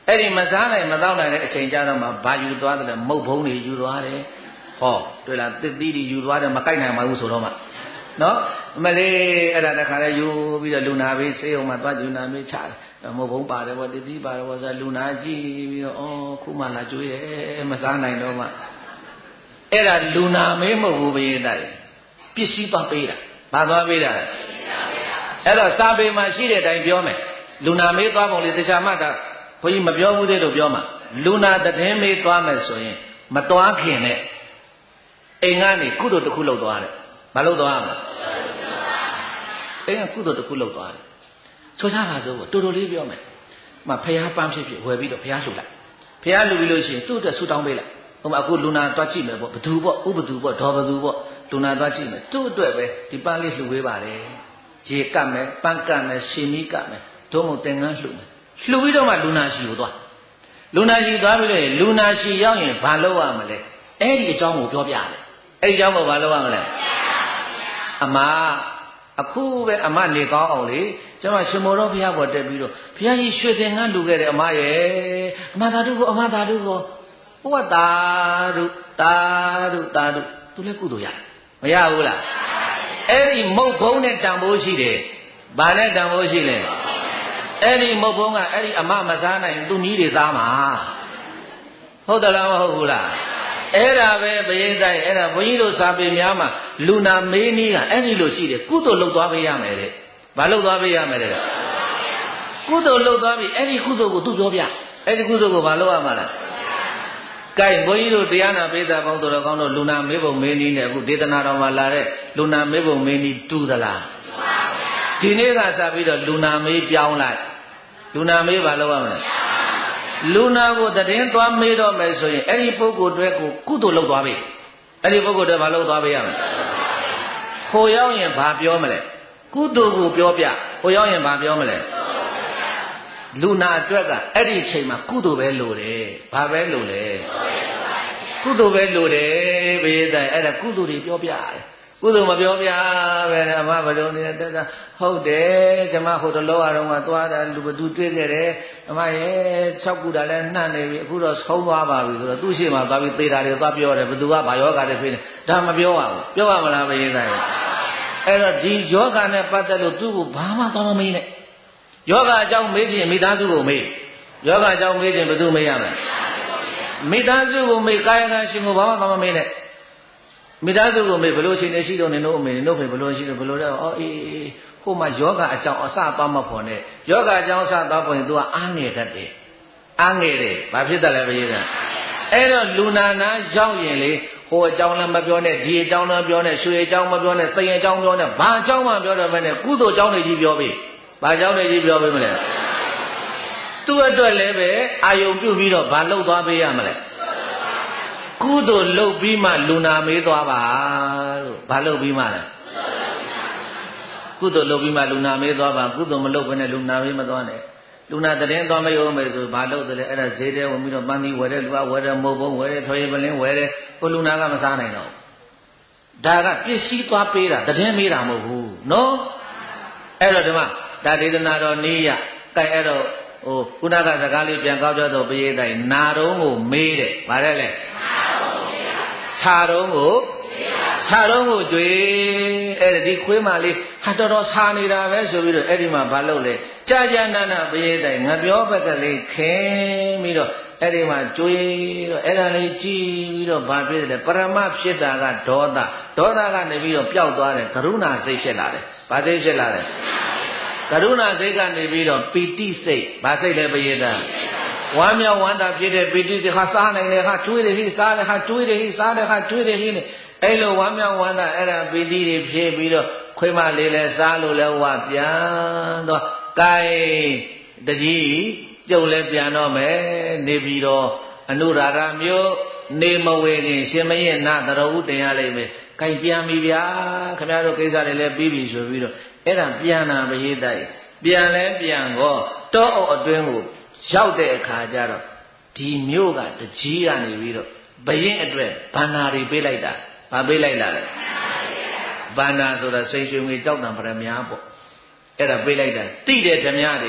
အဲ့ဒီမစားနိုင်မတော့နိုင်တဲ့အချိန်ကြတော့မှဘာယူသွားတယ်လဲမုတ်ဘုံတွေယူသွားတယ်ဟောတွေ့လားတစ်သီးတွေယူသွားတယ်မကိုက်နိုင်ပါဘူးဆိုတော့မှနော်အမလေးအဲ့ဒါတခါလဲယူပြီးတော့လူနာဘေးဆေးအောင်မှသွားလူနာဘေးချတယ်မုတ်ဘုံပါတယ်ဗောတစ်သီးပါတယ်ဗောဆိုလူနာကြည့်ပြီးတော့အော်ခုမှလာကျွေးတယ်မစားနိုင်တော့မှအဲ့ဒါလူနာမေးမဟုတ်ဘူးဘေးတိုက်ပစ္စည်းသွားပေးတာဘာသွားပေးတာလဲအဲ့တော့စာပေမှာရှိတဲ့အတိုင်းပြောမယ်လူနာမေးသွားပုံလေးတခြားမှတာဘုန်းကြီးမပြောဘူးသေးလို့ပြောမှာလူနာတည်င်းမေးသွားမယ်ဆိုရင်မသွားခင်နဲ့အိမ်ကနေကုသိုလ်တစ်ခုလုပ်သွားတယ်မလုပ်သွားဘူးအိမ်ကကုသိုလ်တစ်ခုလုပ်သွားတယ်ဆိုကြပါစို့တူတူလေးပြောမယ်မဖះပန်းဖြစ်ဖြစ်ဝယ်ပြီးတော့ဖះလှူလိုက်ဖះလှူပြီးလို့ရှိရင်သူ့အတွက်ဆူတောင်းပေးလိုက်ဟိုမှာအခုလူနာတွားကြည့်မယ်ပေါ့ဘသူပေါ့ဥပသူပေါ့ဒေါ်ဘသူပေါ့လူနာတွားကြည့်မယ်သူ့အတွက်ပဲဒီပန်းလေးလှူပေးပါလေရေကတ်မယ်ပန်းကတ်မယ်ရှင်မီးကတ်မယ်ဒုံမို့သင်္ကန်းလှူမယ်လှူပြီးတော့မှလူနာရှိကိုသွားလူနာရှိသွားပြီးလို့လူနာရှိရောက်ရင်ဘာလုပ်ရမလဲအဲ့ဒီအကြောင်းကိုပြောပြတယ်အဲ့ဒီအကြောင်းကိုဘာလုပ်ရမလဲအမအခုပဲအမနေကောင်းအောင်လေကျွန်မရှင်မောတော်ဘုရားပေါ်တက်ပြီးတော့ဘုရားကြီးရွှေသင်္ကန်းလှူခဲ့တယ်အမရဲ့အမသာဓုကိုအမသာဓုကိုဘုရားသာဓုသာဓုသာဓုသူလည်းကုသိုလ်ရမရဘူးလားအဲ့ဒီမုတ်ဘုံနဲ့တန်ဖိုးရှိတယ်ဘာနဲ့တန်ဖိုးရှိလဲအဲ့ဒီမုတ်ဘုံကအဲ့ဒီအမမစားနိုင်သူနီးတွေသားမှာဟုတ်တယ်လားမဟုတ်ဘူးလားအဲ့ဒါပဲပရိသတ်အဲ့ဒါဘုန်းကြီးတို့စာပေများမှာလူနာမေးနည်းကအဲ့ဒီလိုရှိတယ်ကုသိုလ်လုပ်သွားပေးရမယ်တဲ့ဘာလုပ်သွားပေးရမယ်တဲ့ကုသိုလ်လုပ်သွားပြီအဲ့ဒီကုသိုလ်ကိုသူပြောပြအဲ့ဒီကုသိုလ်ကိုဘာလုပ်ရမှာလဲကဲဘုန်းကြီးတို့တရားနာပိဿကောင်းတော်ကောင်းတို့လူနာမေးပုံမေးနည်းနဲ့အခုဒေသနာတော်မှာလာတဲ့လူနာမေးပုံမေးနည်းတူသလားတူပါဗျာဒီနေ့ကစပြီးတော့လူနာမေးပြောင်းလိုက်လူနာမေးဘာလုပ်ရမလဲလူနာကိုတည်င်းသွားမေးတော့မယ်ဆိုရင်အဲ့ဒီပုဂ္ဂိုလ်တွေကိုကုသိုလ်လုပ်သွားပြီအဲ့ဒီပုဂ္ဂိုလ်တွေဘာလုပ်သွားပေးရမလဲဟိုရောက်ရင်ဘာပြောမလဲကုသိုလ်ကိုပြောပြဟိုရောက်ရင်ဘာပြောမလဲလူနာအတွက်ကအဲ့ဒီအချိန်မှာကုသိုလ်ပဲလိုတယ်ဘာပဲလိုလဲကုသိုလ်ပဲလိုတယ်ဘေးတိုင်အဲ့ဒါကုသိုလ်တွေပြောပြတယ်ကုသိုလ်မပြောပြပဲအမဘယ်လိုနေတဲ့တက်တာဟုတ်တယ်ကျမဟိုတလောအတော့ကသွားတာလူဘသူတွေ့ခဲ့တယ်အမရဲ့၆ခုတာလည်းနှံ့နေပြီအခုတော့ဆုံးသွားပါပြီဆိုတော့သူ့ရှိမှသွားပြီးသေတာတွေသွားပြောတယ်ဘသူကဘာယောဂတွေဖြစ်နေဒါမပြောရဘူးပြောရမလားဘေးတိုင်အဲ့တော့ဒီယောဂနဲ့ပတ်သက်လို့သူ့ကိုဘာမှသွားမမေးနဲ့ယောဂအကြောင်းမေးခြင်းမိသားစုကိုမေးယောဂအကြောင်းမေးခြင်းဘယ်သူမေးရမလဲမိသားစုကိုမေးကာယကံရှင်ကိုဘာမှသွားမမေးနဲ့မိသားစုကိုမေးဘယ်လိုရှင်နေရှိတော့နေတို့အမေနေတို့ဖေဘယ်လိုရှိတော့ဘယ်လိုလဲအော်အေးအေးဟိုမှာယောဂအကြောင်းအစသွားမဖို့နဲ့ယောဂအကြောင်းအစသွားဖို့ရင် तू ကအားငယ်တတ်တယ်အားငယ်တယ်ဘာဖြစ်တယ်လဲဘယ်ရည်လဲအဲ့တော့လူနာနာရောက်ရင်လေဟိုအကြောင်းလည်းမပြောနဲ့ဒီအကြောင်းလည်းပြောနဲ့ရွှေအကြောင်းမပြောနဲ့စိန်အကြောင်းပြောနဲ့ဘာအကြောင်းမှပြောတော့မနဲ့ကုသိုလ်အကြောင်းတွေကြီးပြောပြီဘာကြောင့်လဲကြီးပြောပေးမလဲသူ့အတွက်လည်းပဲအာယုံပြုတ်ပြီးတော့ဘာလုပ်သွားပေးရမလဲကုသိုလ်လုပ်ပြီးမှလူနာမေးသွားပါလို့ဘာလုပ်ပြီးမှလဲကုသိုလ်လုပ်ပြီးမှလူနာမေးသွားပါကုသိုလ်မလုပ်ဘဲနဲ့လူနာမေးမသွားနဲ့လူနာတည်င်းသွားမရုံပဲဆိုဘာလုပ်တယ်လဲအဲ့ဒါဈေးထဲဝင်ပြီးတော့ပန်းသီးဝယ်တယ်လူကဝယ်တယ်မုတ်ဘုံဝယ်တယ်ထွေးပလင်းဝယ်တယ်ဟိုလူနာကမစားနိုင်တော့ဒါကပစ္စည်းသွားပေးတာတည်င်းမေးတာမဟုတ်ဘူးနော်အဲ့တော့ဒီမှာဒါဒေသနာတော်နေရကဲအဲ့တော့ဟိုခုနကစကားလေးပြန်ကောက်ကြတော့ပရိသတ်နာတော်ကိုမေးတယ်ဗါတယ်လေခြာတော်ကိုခြာတော်ကိုကြွေအဲ့ဒီခွေးမလေးဟာတော်တော်ခြာနေတာပဲဆိုပြီးတော့အဲ့ဒီမှာဘာလုပ်လဲကြာကြာနာနာပရိသတ်ငါပြောဘက်ကလေးခင်းပြီးတော့အဲ့ဒီမှာကြွေတော့အဲ့ဒါလေးကြည့်ပြီးတော့ဘာဖြစ်လဲပရမဖြစ်တာကဒေါသဒေါသကနေပြီးတော့ပျောက်သွားတယ်ကရုဏာစိတ်ဖြစ်လာတယ်ဘာစိတ်ဖြစ်လာလဲကရုဏာစိတ်ကနေပြီးတော့ပီတိစိတ်ဘာစိတ်လဲပရိသတ်ဝမ်းမြောက်ဝမ်းသာဖြစ်တဲ့ပီတိစိတ်ဟာစားနိုင်တယ်ဟာတွေးတယ်ဟိစားတယ်ဟာတွေးတယ်ဟိစားတယ်ဟာတွေးတယ်ဟိနဲ့အဲ့လိုဝမ်းမြောက်ဝမ်းသာအဲ့ဒါပီတိတွေဖြစ်ပြီးတော့ခွေးမလေးလဲစားလို့လဲဝပြန်တော့ကဲတကြီးပြုတ်လဲပြန်တော့မယ်နေပြီးတော့အနုရာဓမျိုးနေမဝေခင်ရှင်မရဲ့နာတရဝတင်ရလိမ့်မယ်ကဲပြန်ပြီဗျာခင်ဗျားတို့ကိစ္စတွေလည်းပြီးပြီဆိုပြီးတော့အဲ့ဒါပြန်တာပရိသတ်ပြန်လဲပြန်တော့တောအုပ်အတွင်းကိုရောက်တဲ့အခါကျတော့ဒီမြို့ကတကြီးကနေပြီးတော့ဘရင်အတွက်ဘန္နာတွေပေးလိုက်တာဘာပေးလိုက်လားဘန္နာဆိုတာစိန်ရွှေငွေကြောက်တံပရမများပေါ့အဲ့ဒါပေးလိုက်တာတိတဲ့ဓမြတွေက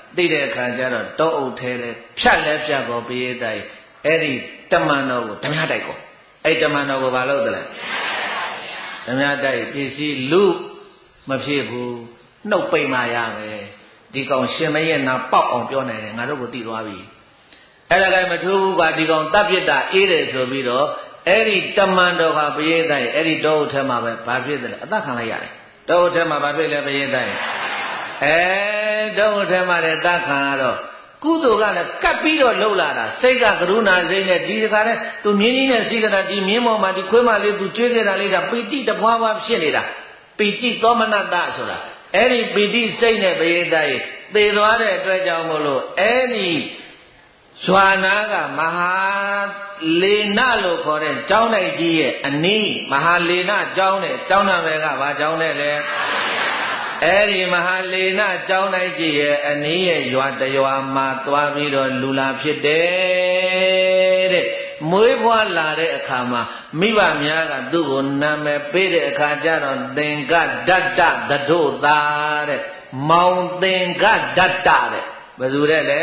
သိတဲ့အခါကျတော့တောအုပ်ထဲလေဖြတ်လဲဖြတ်ကိုပရိသတ်အဲ့ဒီတမန်တော်ကိုဓမြတိုက်ကိုအဲ့တမန်တော်ကိုဘာလုပ်သလဲဓမြတိုက်ပစ္စည်းလူမဖြစ်ဘူးနှုတ်ပိတ်မှရမယ်ဒီကောင်ရှင်မရဲ့နာပေါက်အောင်ပြောနိုင်တယ်ငါတို့ကိုသိသွားပြီအဲ့ဒါကမထူးဘူးကဒီကောင်တပ်ပစ်တာအေးတယ်ဆိုပြီးတော့အဲ့ဒီတမန်တော်ကပရိသတ်အဲ့ဒီတောအုပ်ထဲမှာပဲဘာဖြစ်တယ်လဲအသက်ခံလိုက်ရတယ်တောအုပ်ထဲမှာဘာဖြစ်လဲပရိသတ်အဲတောအုပ်ထဲမှာလည်းတတ်ခံရတော့ကုသိုလ်ကလည်းကပ်ပြီးတော့လှုပ်လာတာစိတ်ကကရုဏာစိတ်နဲ့ဒီတခါနဲ့သူမြင်းကြီးနဲ့စိတ်ကတာဒီမြင်းပေါ်မှာဒီခွေးမလေးသူကျွေးခဲ့တာလေးကပီတိတပွားပွားဖြစ်နေတာပီတိသောမနတဆိုတာအဲ့ဒီပီတိစိတ်နဲ့ပရိသတ်ရေသေသွားတဲ့အတွက်ကြောင့်မို့လို့အဲ့ဒီဇွာနာကမဟာလေနလို့ခေါ်တဲ့ကျောင်းတိုက်ကြီးရဲ့အနီးမဟာလေနကျောင်းနဲ့ကျောင်းနာမည်ကဘာကျောင်းနဲ့လဲအဲ့ဒီမဟာလေနကျောင်းတိုက်ကြီးရဲ့အနီးရဲ့ရွာတရွာမှာသွားပြီးတော့လူလာဖြစ်တယ်တဲ့မွေးဖွားလာတဲ့အခါမှာမိဘများကသူ့ကိုနာမည်ပေးတဲ့အခါကျတော့သင်္ကဒတ္တသဒုသာတဲ့မောင်သင်္ကဒတ္တတဲ့ဘယ်သူတဲ့လဲ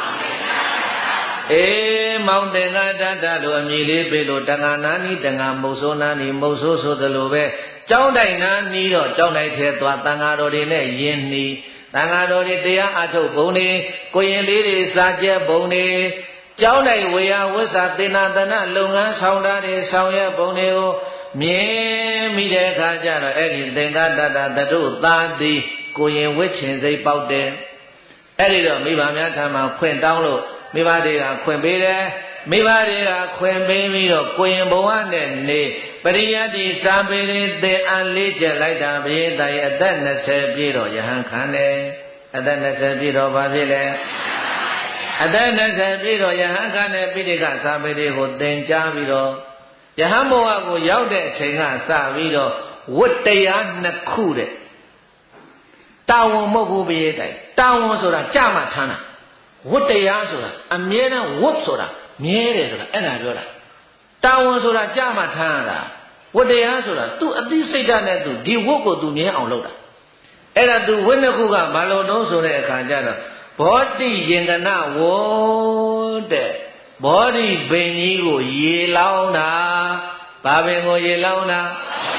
အေးမောင်သင်္ကဒတ္တလို့အမည်လေးပေးလို့တဏ္ဍာနာနီတဏ္ဍာမုတ်ဆိုးနာနီမုတ်ဆိုးဆိုသလိုပဲကျောင်းတိုင်နာနီးတော့ကျောင်းတိုင်ထဲသွားတန်ဃာတော်တွေနဲ့ယဉ်နီးတန်ဃာတော်တွေတရားအထုတ်ဘုံတွေကိုရင်လေးတွေစားကျက်ဘုံတွေကျောင်းတိုင်ဝေယဝိသသေနာတနာလုပ်ငန်းဆောင်တာတွေဆောင်ရွက်ဘုံတွေကိုမြင်မိတဲ့အခါကျတော့အဲ့ဒီသင်္ကတတ္တသတုသာတိကိုရင်ဝိချင်စိတ်ပေါက်တယ်အဲ့ဒီတော့မိဘများထံမှာခွင့်တောင်းလို့မိဘတွေကခွင့်ပေးတယ်မိဘတွေကခွင့်ပေးပြီးတော့ကိုရင်ဘဝနဲ့နေပရိယတ်ဒီစာပေတွေသင်အလေးကျက်လိုက်တာဘုရားတိုင်အသက်၂၀ပြည့်တော့ယဟန်ခံတယ်အသက်၂၀ပြည့်တော့ဘာဖြစ်လဲအသက်၂၀ပြည့်တော့ယဟန်ခံတဲ့ပိဋကစာပေတွေကိုသင်ကြားပြီးတော့ယဟန်ဘဝကိုရောက်တဲ့အချိန်ကစပြီးတော့ဝတ္တရားနှစ်ခုတဲ့တာဝန်မဟုတ်ဘူးဘုရားတိုင်တာဝန်ဆိုတာကြမှာထမ်းတာဝတ္တရားဆိုတာအမြဲတမ်းဝတ်ဆိုတာမြဲတယ်ဆိုတာအဲ့ဒါပြောတာတာဝန်ဆိုတာကြမှာထမ်းရတာဝတ္တရားဆိုတာသူ့အသိစိတ်ဓာတ်နဲ့သူဒီဝတ်ကိုသူမြဲအောင်လုပ်တာအဲ့ဒါသူဝိနှစ်ခုကဘာလို့တုံးဆိုတဲ့အခါကျတော့ဘောတိယင်္ဂနဝေါတဲ့ဘောဓိပင်ကြီးကိုရေလောင်းတာဘာပင်ကိုရေလောင်းတာ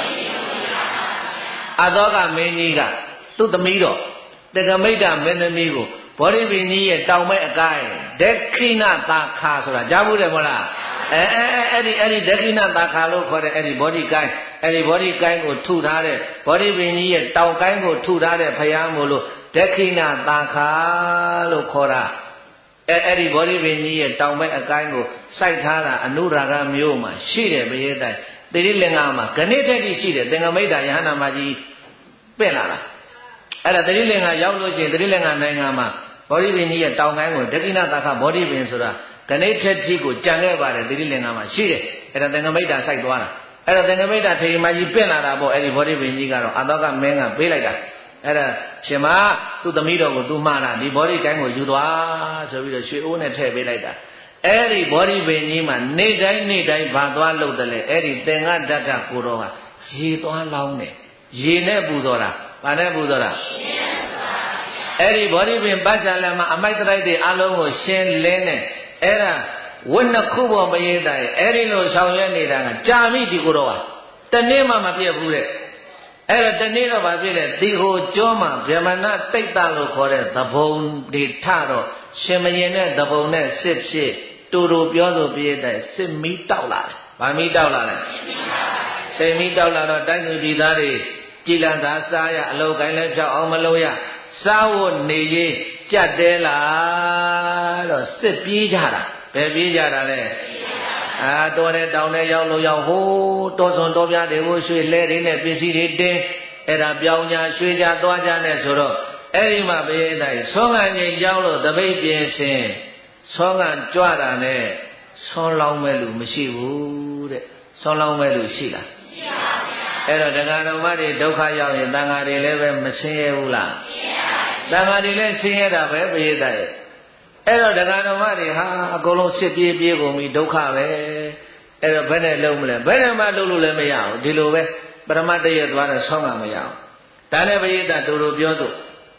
အသောကမင်းကြီးကသူ့သမီးတော်တက္ကမိတ်တမင်းသမီးကိုဘောဓိပင်ကြီးရဲ့တောင်မဲ့အကိုင်းဒက္ခိဏသာခါဆိုတာကြားဘူးတယ်မဟုတ်လားအဲအဲအဲ့ဒီအဲ့ဒီဒက္ခိဏသာခါလို့ခေါ်တဲ့အဲ့ဒီဘောဓိကိုင်းအဲ့ဒီဘောဓိကိုင်းကိုထုထားတဲ့ဘောဓိပင်ကြီးရဲ့တောင်ကိုင်းကိုထုထားတဲ့ဖယားမို့လို့ဒက္ခိဏသာခါလို့ခေါ်တာအဲအဲ့ဒီဘောဓိပင်ကြီးရဲ့တောင်မဲ့အကိုင်းကိုစိုက်ထားတာအနုရာဂမျိုးမှာရှိတယ်ဘယေတိုင်တိရိလင်္ကာမှာဂဏိတ္တိရှိတယ်သင်္ကမိတ်တာယဟနာမကြီးပြင့်လာတာအဲ့ဒါတိရိလင်္ကာရောက်လို့ရှိရင်တိရိလင်္ကာနိုင်ငံမှာဘောဓိပင်ကြီးရဲ့တောင်ကိုင်းကိုဒက္ခိဏသာခဘောဓိပင်ဆိုတာဂဏိတ္တိကိုကြံခဲ့ပါတယ်တိရိလင်္ကာမှာရှိတယ်အဲ့ဒါသင်္ကမိတ်တာစိုက်သွားတာအဲ့ဒါသင်္ကမိတ်တာထေရီမကြီးပြင့်လာတာပေါ့အဲ့ဒီဘောဓိပင်ကြီးကတော့အသောကမင်းကပေးလိုက်တာအဲ့ဒါရှင်မသူ့သမီးတော်ကိုသူမှားတာဒီဘောဓိကိုင်းကိုယူသွားဆိုပြီးတော့ရွှေအိုးနဲ့ထည့်ပေးလိုက်တာအဲ့ဒီဘောဓိပင်ကြီးမှာနေတိုင်းနေတိုင်းဘာသွားလုပ်တယ်လဲအဲ့ဒီသင်္ကဒတ္တကိုတော်ကရေသွားလောင်းတယ်ရေနဲ့ပူဇော်တာဘာနဲ့ပူဇော်တာအဲ့ဒီဘောဓိပင်ပတ်ချာလက်မှာအမိုက်တိုက်တွေအလုံးကိုရှင်းလင်းတယ်အဲ့ဒါဝိနှစ်ခုပေါ်မရေးတာရဲ့အဲ့ဒီလိုဆောင်ရွက်နေတာကကြာပြီဒီကိုတော်ကတနေ့မှမပြတ်ဘူးတဲ့အဲ့တော့တနေ့တော့ဗာဖြစ်တယ်ဒီဟိုကျောမှာဗြဟ္မဏတိတ်တလို့ခေါ်တဲ့သဘုံတွေထတော့ရှင်မရင်တဲ့သဘုံနဲ့စစ်ဖြစ်တူတူပြောဆိုပြည့်တဲ့စစ်မီးတောက်လာတယ်ဗာမီးတောက်လာတယ်စိတ်မီးတောက်လာတော့တိုင်းသူပြည်သားတွေကြည်လန်သာစားရအလောက်ကိုင်းလဲဖြောက်အောင်မလုပ်ရစားဖို့နေရေးကြက်တဲလာတော့စစ်ပြေးကြတာဘယ်ပြေးကြတာလဲအာတော်တဲ့တောင်တဲ့ရောက်လို့ရောက်ဟိုးတောစွန်တောပြားတွေကိုရွှေလဲတွေနဲ့ပစ္စည်းတွေတင်းအဲ့ဒါပြောင်းညာရွှေကြသွားကြနဲ့ဆိုတော့အဲ့ဒီမှာဘယ်တိုင်းဆောင်းကန်ကြီးရောက်လို့တပိတ်ပြင်းစင်ဆောင်းကန်ကြွတာနဲ့ဆောင်းလောင်းမဲ့လူမရှိဘူးတဲ့ဆောင်းလောင်းမဲ့လူရှိလားရှိပါဗျာအဲ့တော့တရားတော်မတွေဒုက္ခရောက်ရင်တန်ဃာတွေလည်းပဲမဆင်းရဲဘူးလားဆင်းရဲပါဘူးတန်ဃာတွေလည်းဆင်းရဲတာပဲဘယ်တိုင်းအဲ့တော့တရားတော်မတွေဟာအကုန်လုံးစစ်ပြေးပြေးကုန်ပြီဒုက္ခပဲအဲ့တော့ဘယ်နဲ့လုံးမလဲဘယ်နဲ့မှလုံးလို့လည်းမရဘူးဒီလိုပဲပရမတ္တရသွားတဲ့ဆောင်းကမရအောင်ဒါနဲ့ဘိယိတတူတူပြောစို့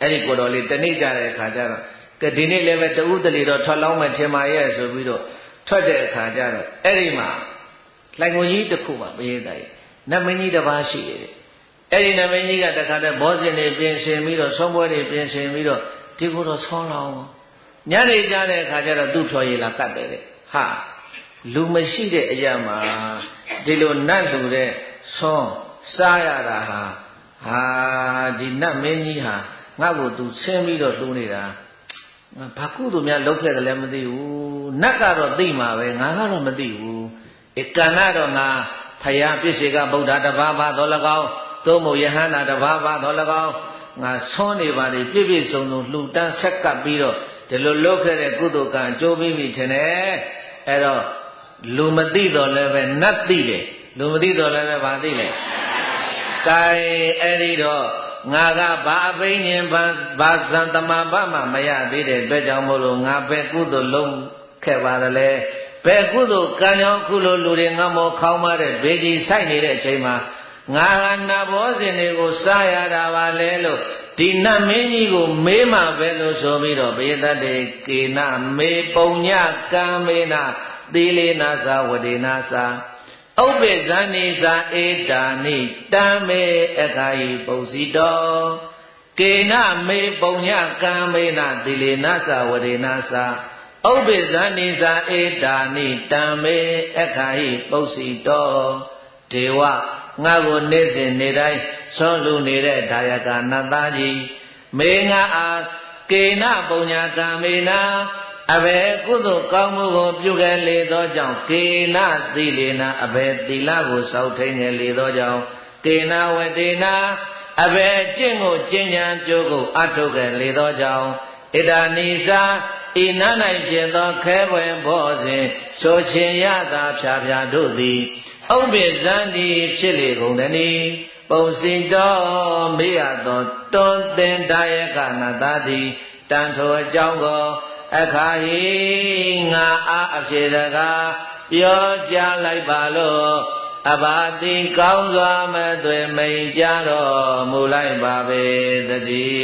အဲ့ဒီကိုတော်လေးတနေ့ကြတဲ့အခါကျတော့ကဲဒီနေ့လည်းပဲတဦးတလီတော့ထွက်လောင်းမယ်ထင်ပါရဲ့ဆိုပြီးတော့ထွက်တဲ့အခါကျတော့အဲ့ဒီမှာလှိုင်ကုန်ကြီးတစ်ခုမှာပရိသတ်ကြီးနတ်မင်းကြီးတစ်ပါးရှိတယ်အဲ့ဒီနတ်မင်းကြီးကတခါတည်းဘောဇင်တွေပြင်ဆင်ပြီးတော့ဆုံးပွဲတွေပြင်ဆင်ပြီးတော့ဒီကိုတော့ဆောင်းလောင်းညနေကြတဲ့အခါကျတော့သူ့ဖြော်ရည်လာကတ်တယ်တဲ့ဟာလူမရှိတဲ့အရာမှာဒီလိုနတ်လူတဲ့ဆောင်းစားရတာဟာဟာဒီနတ်မင်းကြီးဟာငါ့ကိုသူဆင်းပြီးတော့လှူနေတာဘာကုသိုလ်များလုပ်ခဲ့တယ်လည်းမသိဘူးနတ်ကတော့သိမှာပဲငါကတော့မသိဘူးဧကန္နတော့ငါဖယားပြစ္ဆေကဗုဒ္ဓတပါးပါတော်၎င်းသို့မဟုတ်ယဟန္တာတပါးပါတော်၎င်းငါဆွမ်းနေပါလေပြည့်ပြည့်စုံစုံလှူတန်းဆက်ကပ်ပြီးတော့ဒီလိုလုပ်ခဲ့တဲ့ကုသိုလ်ကံအကျိုးပေးပြီထင်တယ်အဲ့တော့လူမသိတော့လည်းပဲနတ်သိတယ်လူမသိတော့လည်းပဲဘာသိလဲကဲအဲ့ဒီတော့ငါကဘာအပိညင်ဘာဘာသံတမဘမှမရသေးတဲ့အတွက်ကြောင့်မို့လို့ငါပဲကုသိုလ်လုံးခဲ့ပါသလဲဘယ်ကုသိုလ်ကံကြောင့်ခုလိုလူတွေငါမောခေါင်းမတဲ့ဘေးကြီးဆိုင်နေတဲ့အချိန်မှာငါကနတ်ဘောဇင်တွေကိုစားရတာပါလဲလို့ဒီနတ်မင်းကြီးကိုမေးမှပဲလို့ဆိုပြီးတော့ဘေဒတ်တေကေနမေပုံညကံမေနသီလေနာသာဝဒေနာသာဥပ္ပေဇာနိသာဧတာနိတံမေအခါယိပုစီတောကေနမေပုံညကံမေနသီလေနာသာဝဒေနာသာဥပ္ပေဇာနိသာဧတာနိတံမေအခါယိပုစီတောဒေဝငါကိုနေ့စဉ်နေ့တိုင်းဆုံးလူနေတဲ့ဒါယကနတ်သားကြီးမေငါအားကေနပုံညာကံမေနာအဘယ်ကုသိုလ်ကောင်းမှုကိုပြုခဲ့လေသောကြောင့်ကေနသီလေနာအဘယ်သီလကိုစောင့်ထိန်ခဲ့လေသောကြောင့်ကေနဝတေနာအဘယ်ကျင့်ကိုကျင့်ကြံကြိုးကိုအထုတ်ခဲ့လေသောကြောင့်ဣဒာနိစာဤနာ၌ဖြစ်သောခဲပွဲဘောစဉ်ချိုချင်ရတာဖြာဖြာတို့သည်ဥပ္ပေဇန္တိဖြစ်လေကုန်တည်းပုံစင်တော်မေရသောတွန်သင်ဒါယကနာသာတိတန်ထိုအကြောင်းကိုအခါဟိငါအားအဖြစ်တကားပြောကြားလိုက်ပါလို့အဘာတိကောင်းစွာမသွေမိန်ကြတော်မူလိုက်ပါပေတ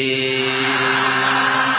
ည်း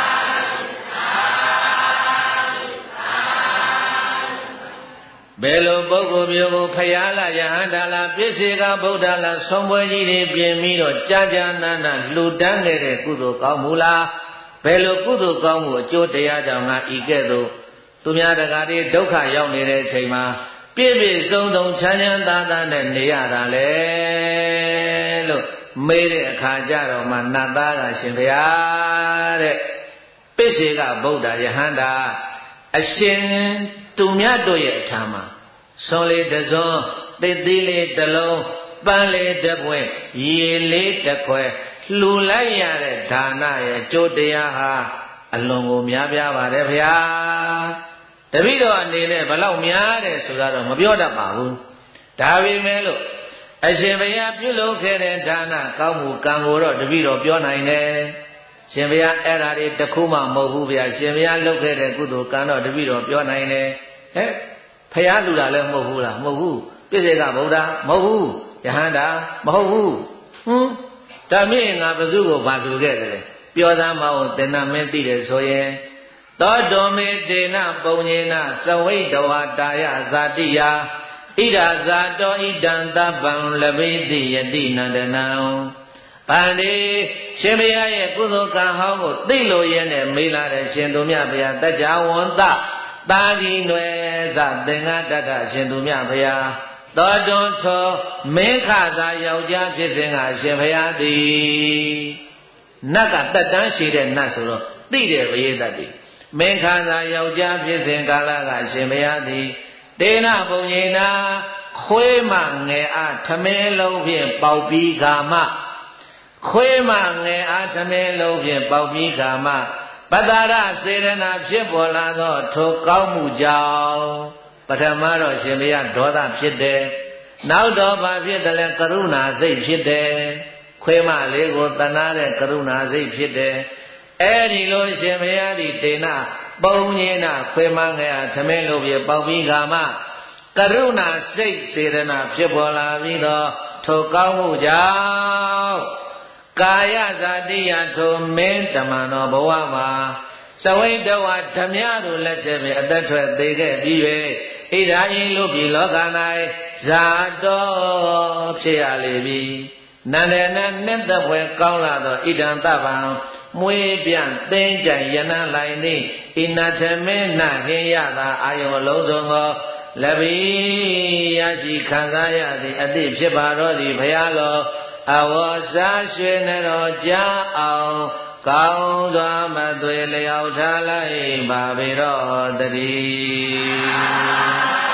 ဘယ်လိုပုဂ္ဂိုလ်မျိုးကိုဖယားလားယဟန္တာလားပြစ္ဆေကဗုဒ္ဓလားဆုံးပွဲကြီးတွေပြင်ပြီးတော့ကြာကြာနာနာလှူဒန်းခဲ့တဲ့ကုသိုလ်ကောင်းမှုလားဘယ်လိုကုသိုလ်ကောင်းမှုအကျိုးတရားကြောင့်ငါဤကဲ့သို့သူများတကာတွေဒုက္ခရောက်နေတဲ့အချိန်မှာပြည့်ပြည့်စုံစုံချမ်းချမ်းသာသာနဲ့နေရတာလေလို့မေးတဲ့အခါကျတော့မှနတ်သားကရှင်ဘုရားတဲ့ပြစ္ဆေကဗုဒ္ဓယဟန္တာအရှင်သူမြတ်တို့ရဲ့အထာမှာဆွန်လေးတစ်စွန်းသစ်သီးလေးတစ်လုံးပန်းလေးတစ်ပွဲရေလေးတစ်ခွဲလှူလိုက်ရတဲ့ဒါနရဲ့ကျိုးတရားဟာအလွန်ကိုများပြားပါတယ်ဗျာတပည့်တော်အနေနဲ့ဘလောက်များတယ်ဆိုတာတော့မပြောတတ်ပါဘူးဒါပေမဲ့လို့အရှင်ဘုရားပြုလုပ်ခဲ့တဲ့ဒါနကောင်းမှုကံကိုတော့တပည့်တော်ပြောနိုင်တယ်ရှင်ဘုရားအဲ့ဓာတွေတခုမှမဟုတ်ဘူးဗျာရှင်ဘုရားလုပ်ခဲ့တဲ့ကုသိုလ်ကံတော့တပည့်တော်ပြောနိုင်တယ်ဟဲ့ဖယားလူတာလည်းမဟုတ်ဘူးလားမဟုတ်ဘူးပြစ္ဆေကဗုဒ္ဓမဟုတ်ဘူးယဟန္တာမဟုတ်ဘူးဟွန်းဒါမြင့်ငါဘသူကိုဘာဆိုခဲ့တယ်ပြောသားမအောင်သင်္နမင်းသိတယ်ဆိုရင်သောတောမေတေနပုံညေနသဝိတဝတာယဇာတိယဣဒာဇာတောဣဒံသဗ္ဗံလဘိတိယတိနန္ဒနံဗန္တိရှင်ဘုရားရဲ့ကုသိုလ်ကံဟောင်းကိုသိလို့ရတဲ့မေးလာတဲ့ရှင်သူမြတ်ဘုရားတကြဝန္တတာကြီးနွယ်သသင်္ဃတတ္တရှင်သူမြတ်ဘုရားသောတွန်ထောမင်းခသာယောက်ျားဖြစ်စဉ်ကရှင်ဘုရားသည်နတ်ကတက်တန်းရှိတဲ့နတ်ဆိုတော့သိတယ်ဘုရားတတ်တယ်မင်းခသာယောက်ျားဖြစ်စဉ်ကာလကရှင်ဘုရားသည်တေနဘုံညေနာခွေးမငယ်အားထမင်းလုံးဖြင့်ပေါက်ပြီးကာမခွေးမငယ်အားထမင်းလုံးဖြင့်ပေါက်ပြီးကာမပတ္တရစေရနာဖြစ်ပေါ်လာသောထိုကောင်းမှုကြောင့်ပထမတော့ရှင်ဘုရားဒေါသဖြစ်တယ်နောက်တော့ဘာဖြစ်တယ်လဲကရုဏာစိတ်ဖြစ်တယ်ခွေးမလေးကိုတနာတဲ့ကရုဏာစိတ်ဖြစ်တယ်အဲဒီလိုရှင်ဘုရားဒီတေနပုံညေနာခွေးမငယ်အားထမင်းလုံးဖြင့်ပေါက်ပြီးကာမကရုဏာစိတ်စေရနာဖြစ်ပေါ်လာပြီးတော့ထိုကောင်းမှုကြောင့်ကကာယဇာတိယထိုမင်းတမန်တော်ဘဝမှာစဝိတဝဓမြတို့လက်ချက်ဖြင့်အသက်ထွက်သေးခဲ့ပြီး၍ဣဒာယိလူပြည်လောက၌ဇာတော်ဖြစ်ရလေပြီနန္ဒနနှစ်သက်ဖွယ်ကောင်းလာသောဣဒံတပံမွေးပြန့်သိမ့်ကြိုင်ယနလိုက်သည့်ဣနထမေနဟင်ရသာအာယုအလုံးစုံသောလဘိရရှိခံစားရသည်အတိဖြစ်ပါတော့သည်ဘုရားလောအဝေါ်စားရွှေနတော်ကြာအောင်ကောင်းစွာမသွေလျောက်ထားလိုက်ပါပေတော့တည်း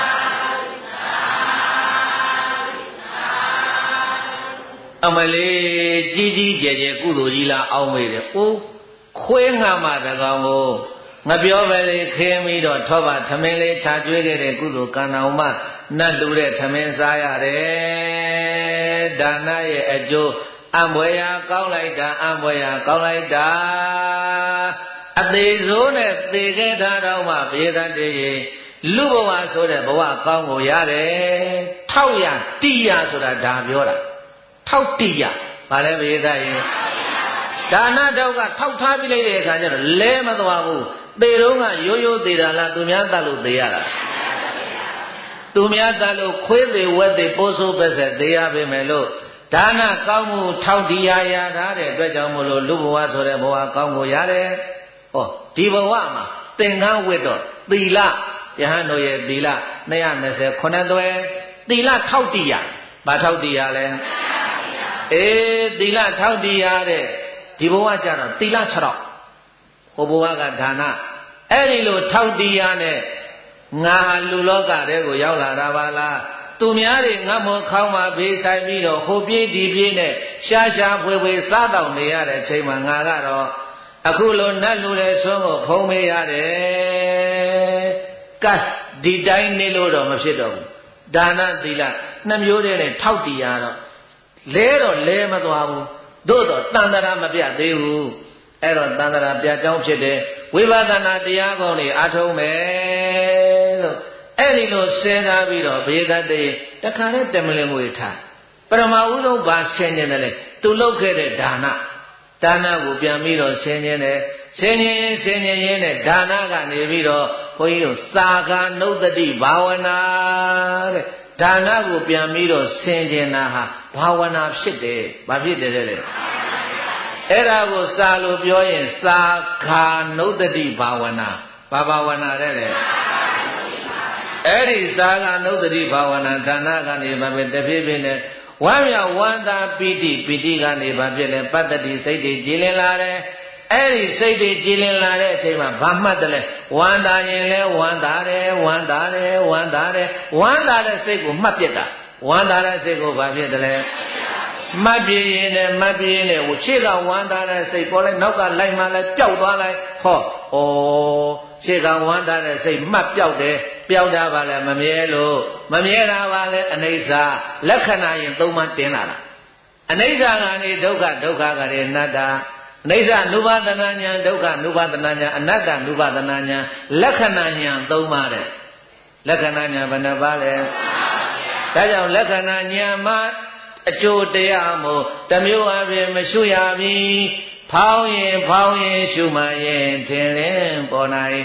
အမလေးကြီးကြီးကျယ်ကျယ်ကုသိုလ်ကြီးလားအောင်းမေးတယ်။အိုးခွေးငှမတကောင်ကိုငပြောပဲလေးခင်းပြီးတော့ထောပါသမင်းလေးခြာကျွေးခဲ့တဲ့ကုသိုလ်ကံတော်မှနတ်လူတဲ့သမင်းစားရတယ်။ဒါနရဲ့အကျိုးအံ့ဘွယ်ရာကောင်းလိုက်တာအံ့ဘွယ်ရာကောင်းလိုက်တာအသေးစိုးနဲ့သေခဲ့တာတော့မှပြေတတ်တယ်လူဘဝဆိုတဲ့ဘဝကောင်းကိုရတယ်။ထောက်ရတိရဆိုတာဒါပြောတာထောက်တိရဘာလဲဘေးသားရင်ဒါနတော့ကထောက်ထားပြလိုက်တဲ့အခါကျတော့လဲမသွားဘူးသေတော့ကရိုးရိုးသေးတာလားသူများတတ်လို့သေရတာသူများတတ်လို့ခွေးသေးဝက်သေးပိုးဆိုးပဲဆက်သေရပေမဲ့လို့ဒါနကောင်းမှုထောက်တရားရထားတဲ့အတွက်ကြောင့်မို့လို့လူဘဝဆိုတဲ့ဘဝကောင်းကိုရတယ်ဟောဒီဘဝမှာသင်္ကန်းဝတ်တော့သီလယဟန်တို့ရဲ့သီလနှစ်ရာနှစ်ဆယ်ခုနှစ်သွဲသီလထောက်တရားဘာထောက်တရားလဲအေးသီလထောက်တရားတဲ့ဒီဘဝကျတော့သီလခြေတော့ဟိုဘဝကဒါနအဲ့ဒီလိုထောက်တရားနဲ့ငါဟာလူလောကတဲကိုရောက်လာတာပါလားသူများတွေငတ်မောခေါင်းမှာဘေးဆိုင်ပြီးတော့ဟိုပြေးဒီပြေးနဲ့ရှားရှားဖွေဖွေစားတော့နေရတဲ့အချိန်မှာငါကတော့အခုလိုနတ်လူတဲ့ဆွမ်းကိုဖုံးမေးရတယ်ကတ်ဒီတိုင်းနေလို့တော့မဖြစ်တော့ဘူးဒါနသီလနှစ်မျိုးတည်းနဲ့ထောက်တရားတော့လဲတော့လဲမသွားဘူးသို့တော့တန်တရာမပြတ်သေးဘူးအဲ့တော့တန်တရာပြတ်ကြောင်းဖြစ်တယ်ဝိပဿနာတရားကောင်းတွေအထုံးမယ်လို့အဲ့ဒီလိုစဉ်းစားပြီးတော့ဘေးသတ္တေတခါနဲ့တမလင်ငွေထားပရမဥဆုံးဘာဆင်ញင်တယ်လဲသူလုပ်ခဲ့တဲ့ဒါနဒါနကိုပြန်ပြီးတော့ဆင်ញင်တယ်ဆင်ញင်ရင်ဆင်ញင်ရင်နဲ့ဒါနကနေပြီးတော့ဘုန်းကြီးတို့စာကာနုတ္တိဘာဝနာတဲ့ဒါနကိုပြန်ပြီးတော့ဆင်ခြင်တာဟာဘာဝနာဖြစ်တယ်။ဘာဖြစ်တယ်လဲ။အဲ့ဒါကိုစာလို့ပြောရင်စာခာနုတ္တိဘာဝနာဘာဘာဝနာတဲ့လေ။အဲ့ဒီစာခာနုတ္တိဘာဝနာဒါနကနေဘာပဲတဖြည်းဖြည်းနဲ့ဝမ်းမြောက်ဝမ်းသာပီတိပီတိကနေဘာဖြစ်လဲပတ္တိစိတ်တွေကြည်လင်လာတယ်။အဲ့ဒီစိတ်တွေကြည်လင်လာတဲ့အချိန်မှာဘာမှတ်တယ်လဲဝမ်းသာရင်လဲဝမ်းသာတယ်ဝမ်းသာတယ်ဝမ်းသာတယ်ဝမ်းသာတဲ့စိတ်ကိုမှတ်ပြတာဝမ်းသာတဲ့စိတ်ကိုဘာဖြစ်တယ်လဲမှတ်ပြရင်နဲ့မှတ်ပြရင်နဲ့ရှေ့ကဝမ်းသာတဲ့စိတ်ပေါ်လိုက်နောက်ကလိုက်မှလည်းပျောက်သွားလိုက်ဟောဩရှေ့ကဝမ်းသာတဲ့စိတ်မှတ်ပျောက်တယ်ပျောက်တာပါလဲမမြဲလို့မမြဲတာပါလဲအနိစ္စလက္ခဏာရင်သုံးမှတင်လာတာအနိစ္စကနေဒုက္ခဒုက္ခကရေအနတ္တအနိစ္စနုပါဒနာညာဒုက္ခနုပါဒနာညာအနတ္တနုပါဒနာညာလက္ခဏာညာသုံးပါးတဲ့လက္ခဏာညာဘယ်နှပါးလဲဒါကြောင့်လက္ခဏာညာမှာအကျိုးတရားမို့တမျိုးအပြင်မရှုရပြီဖောင်းရင်ဖောင်းရင်ရှုမှရင်ထင်လင်းပေါ်နိုင်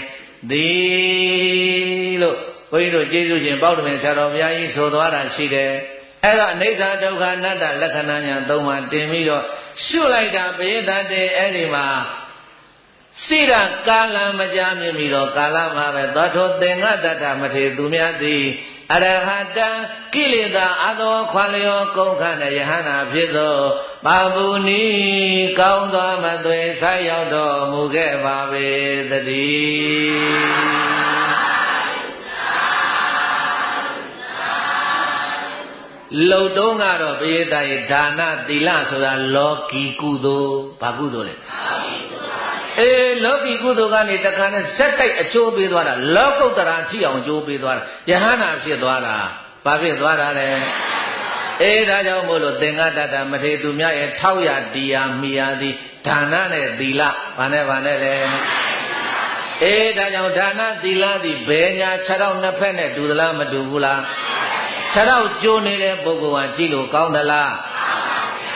သည်လို့ဘုန်းကြီးတို့ကျေးဇူးရှင်ပေါ့တမင်ဆရာတော်ဘုရားကြီးဆိုသွားတာရှိတယ်အဲ့တော့အနိစ္စဒုက္ခအနတ္တလက္ခဏာညာသုံးပါးတင်ပြီးတော့ရှုလိုက်တာပရိသတ်တေအဲ့ဒီမှာစိရကာလမကြမြင်ပြီးတော့ကာလမှာပဲသောထောသင်္ဃတတ္ထမထေသူများသည်အရဟတံကိလေသာအသောခွာလျောကုန်ခတဲ့ယဟန္တာဖြစ်သောပါပုနီကောင်းသောမသွေဆက်ရောက်တော်မူခဲ့ပါပေသတည်းလုံတုံးကတော့ပရိသတ်ရဲ့ဒါနသီလဆိုတာလောကီကုသိုလ်ဘာကုသိုလ်လဲအေးလောကီကုသိုလ်ကနေတခါနဲ့ဇက်တိုက်အကျိုးပေးသွားတာလောကုတ္တရာထိအောင်အကျိုးပေးသွားတာယဟန္တာဖြစ်သွားတာဘာဖြစ်သွားတာလဲအေးဒါကြောင့်မို့လို့သင်္ဃတတ္တမထေသူများရဲ့ထောက်ရတရားမိရသည်ဒါနနဲ့သီလဘာနဲ့ဘာနဲ့လဲအေးဒါကြောင့်ဒါနသီလသည်ဘယ်ညာခြေထောက်နှစ်ဖက်နဲ့တူသလားမတူဘူးလားခြေထောက်ကျိုးနေတဲ့ပုဂ္ဂိုလ်ဟာကြည့်လို့ကောင်းသလား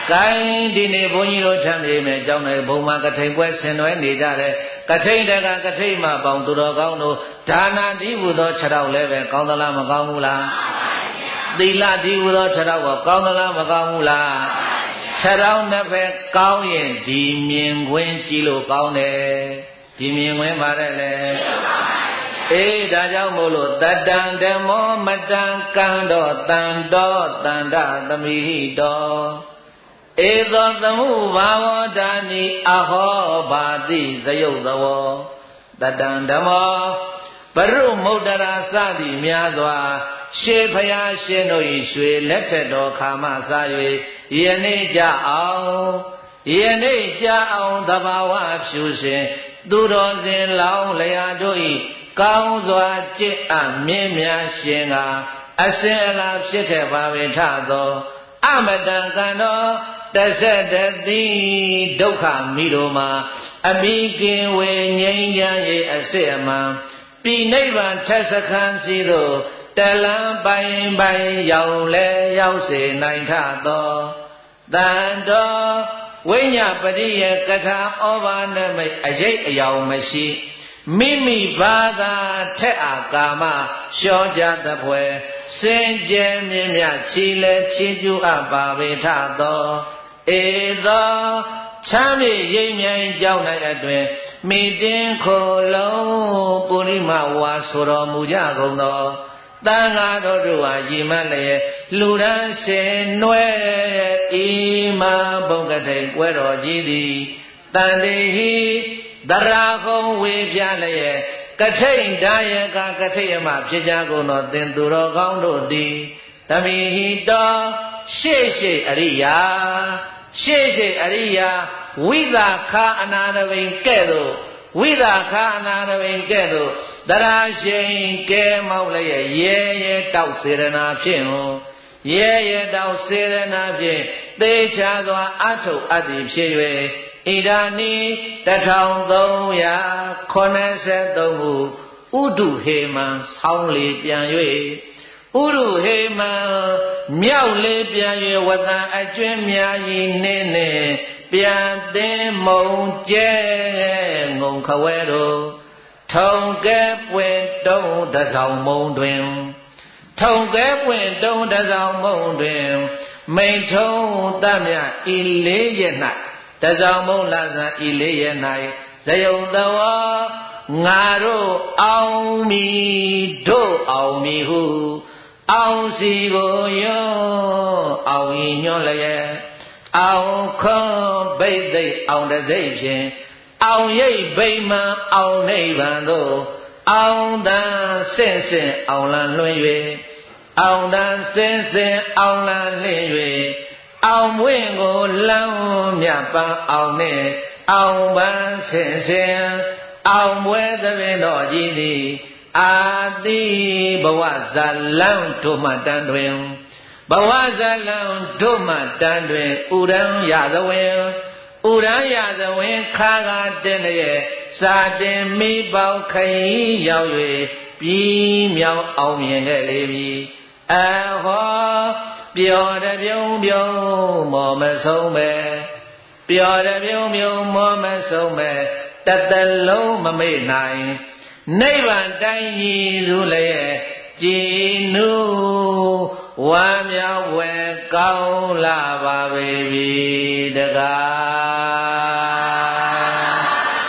ကိုင်းဒီနေ့ဘုန်းကြီးတို့ထမ်းပြေမယ်ကြောင်းတဲ့ဘုံမှာကထိန်ပွဲဆင်နွှဲနေကြတယ်ကထိန်တကကထိန်မှာပေါင်းသူတော်ကောင်းတို့ဒါနာတိဟူသောခြေထောက်လည်းပဲကောင်းသလားမကောင်းဘူးလားသီလတိဟူသောခြေထောက်ကောကောင်းသလားမကောင်းဘူးလားခြေထောက်နှစ်ဖက်ကောင်းရင်ဒီမြင်ခွင်းကြည့်လို့ကောင်းတယ်ဒီမြင်ခွင်းပါတယ်လေအေးဒါကြောင့်မို့လို့တတံဓမ္မောမတံကံတော်တန်တော်တန္တသမိတော်ဧသောသမှုဘာဝဒာနိအဟောဘာတိသယုတ်သဝောတတံဓမ္မောဘရုမုဒ္ဒရာစသည်များစွာရှေးဖျားရှင်တို့၏ရွှေလက်ထက်တော်ခါမှစ၍ယနေ့ကြအောင်ယနေ့ကြအောင်သဘာဝဖြူရှင်သူတော်စင်လောင်းလျာတို့၏ကောင်းစွာจิตအမြင့်မြတ်ရှင်ကအစင်အလာဖြစ်ခဲ့ပါပေထသောအမတံကံတော်တဆက်တတိဒုက္ခမိတို့မှာအမိကင်ဝေငြိမ်းချမ်းရေးအစစ်အမှန်ပိနိဗ္ဗာန်ထက်စခန်းစီသို့တလံပိုင်ပိုင်ရောက်လဲရောက်စေနိုင်ထသောတန်တော်ဝိညာပရိယကထာဩဘာနမိတ်အရေးအယောင်မရှိမိမိဘာသာထက်အာကာမလျှောကြသဖွယ်စင်ကြယ်မြင့်မြတ်ချီလဲချီးကျူးအပ်ပါပေထသောဧသောချမ်းမြေရိမ့်မြိုင်ကြောင်း၌အတွင်မိတင်ခိုလုံးပုရိမဝါဆိုတော်မူကြကုန်သောတန်ဃာတော်တို့ဟာရည်မှန်းလျက်လူရန်ရှင်နွယ်ဤမှာဘုံကတိန်ကွဲတော်ကြီးသည်တန်တေဟိတရာခုံဝေပြလျက်ကထိန်ဒါယကကထိယမဖြစ်ကြကုန်သောသင်သူတော်ကောင်းတို့သည်သမိဟိတောရှေ့ရှေ့အရိယာရှေ့ရှေ့အရိယာဝိသခာအနာရဝိကဲ့သို့ဝိသခာအနာရဝိကဲ့သို့တရာရှိန်ကဲမောက်လျက်ရဲရဲတောက်စေရနာဖြင့်ဟောရဲရဲတောက်စေရနာဖြင့်သေချာစွာအထုပ်အပ်သည်ဖြစ်၍ဣဒာနိတထောင်သုံးရာခုနှစ်ဆယ်သုံးခုဥဒုဟေမံဆောင်းလေပြန်၍ဥဒုဟေမံမြောက်လေပြန်၍ဝတံအကျွင်းများဤနေနေပြန်သင်းမုံကျဲငုံခဝဲတို့ထုံကဲပွင့်တုံးတဆောင်မုံတွင်ထုံကဲပွင့်တုံးတဆောင်မုံတွင်မိန်ထုံးတမြဤလေးရ၌တဆောင်မုံလာဇံဤလေးရ၌ဇယုံတဝါငါတို့အောင်မီတို့အောင်မီဟုအောင်စီကိုယောအောင်ဤညွှန်လျက်အောင်ခွန်ဘိသိက်အောင်တသိက်ဖြင့်အောင်ရိပ်ဗိမာန်အောင်နိဗ္ဗာန်သို့အောင်တန်ဆင့်ဆင့်အောင်လံလွှင့်၍အောင်တန်ဆင့်ဆင့်အောင်လံလင့်၍အောင်ဝင့်ကိုလမ်းမြတ်ပန်းအောင်နှင့်အောင်ပန်းဆင့်ဆင့်အောင်ပွဲသဖြင့်တော်ကြီးသည်အာတိဘဝဇလံတို့မှတန်တွင်ဘဝဇလံတို့မှတန်တွင်ဥရံရသဝေဥရံရသဝေခါခါတင်းလျက်စာတင်မိပေါခရီးရောက်၍ပြီးမြောက်အောင်မြင်ခဲ့လေပြီအဟောပျော်တပြုံးပြုံးမောမဆုံးပဲပျော်တပြုံးပြုံးမောမဆုံးပဲတသက်လုံးမမေ့နိုင်နိဗ္ဗာန်တိုင်းကြီးသူလည်းကြည်နူးဝမ်းမြောက်ဝဲကောင်းလာပါပေပြီတကား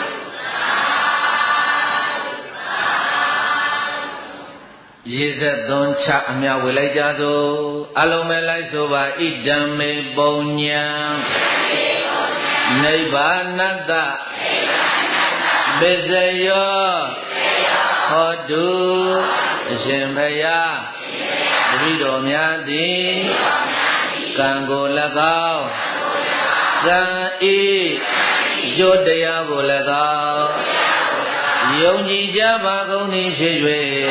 ရေစက်သွန်ချအမြဝေလိုက်ကြစို့အလုံးမဲ့လိုက်ဆိုပါဣဒံမေပုံညာနိဗ္ဗာနတ္တပစ္စယောဟောတုအရှင်ဘုရားတပည့်တော်များသည်ကံကို၎င်းကံဤရုတ်တရားကို၎င်းယုံကြည်ကြပါကုန်သည်ဖြစ်၍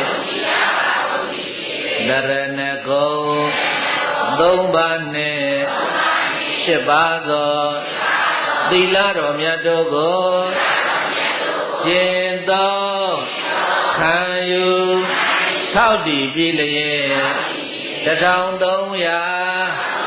တရဏဂုံသုံးပါးနှင့်ရှစ်ပါးသောသီလတော်မြတ်တို့ကိုကျင့်သောခံယူဆောက်တည်ပြီးလျက်တထောင်သုံးရာ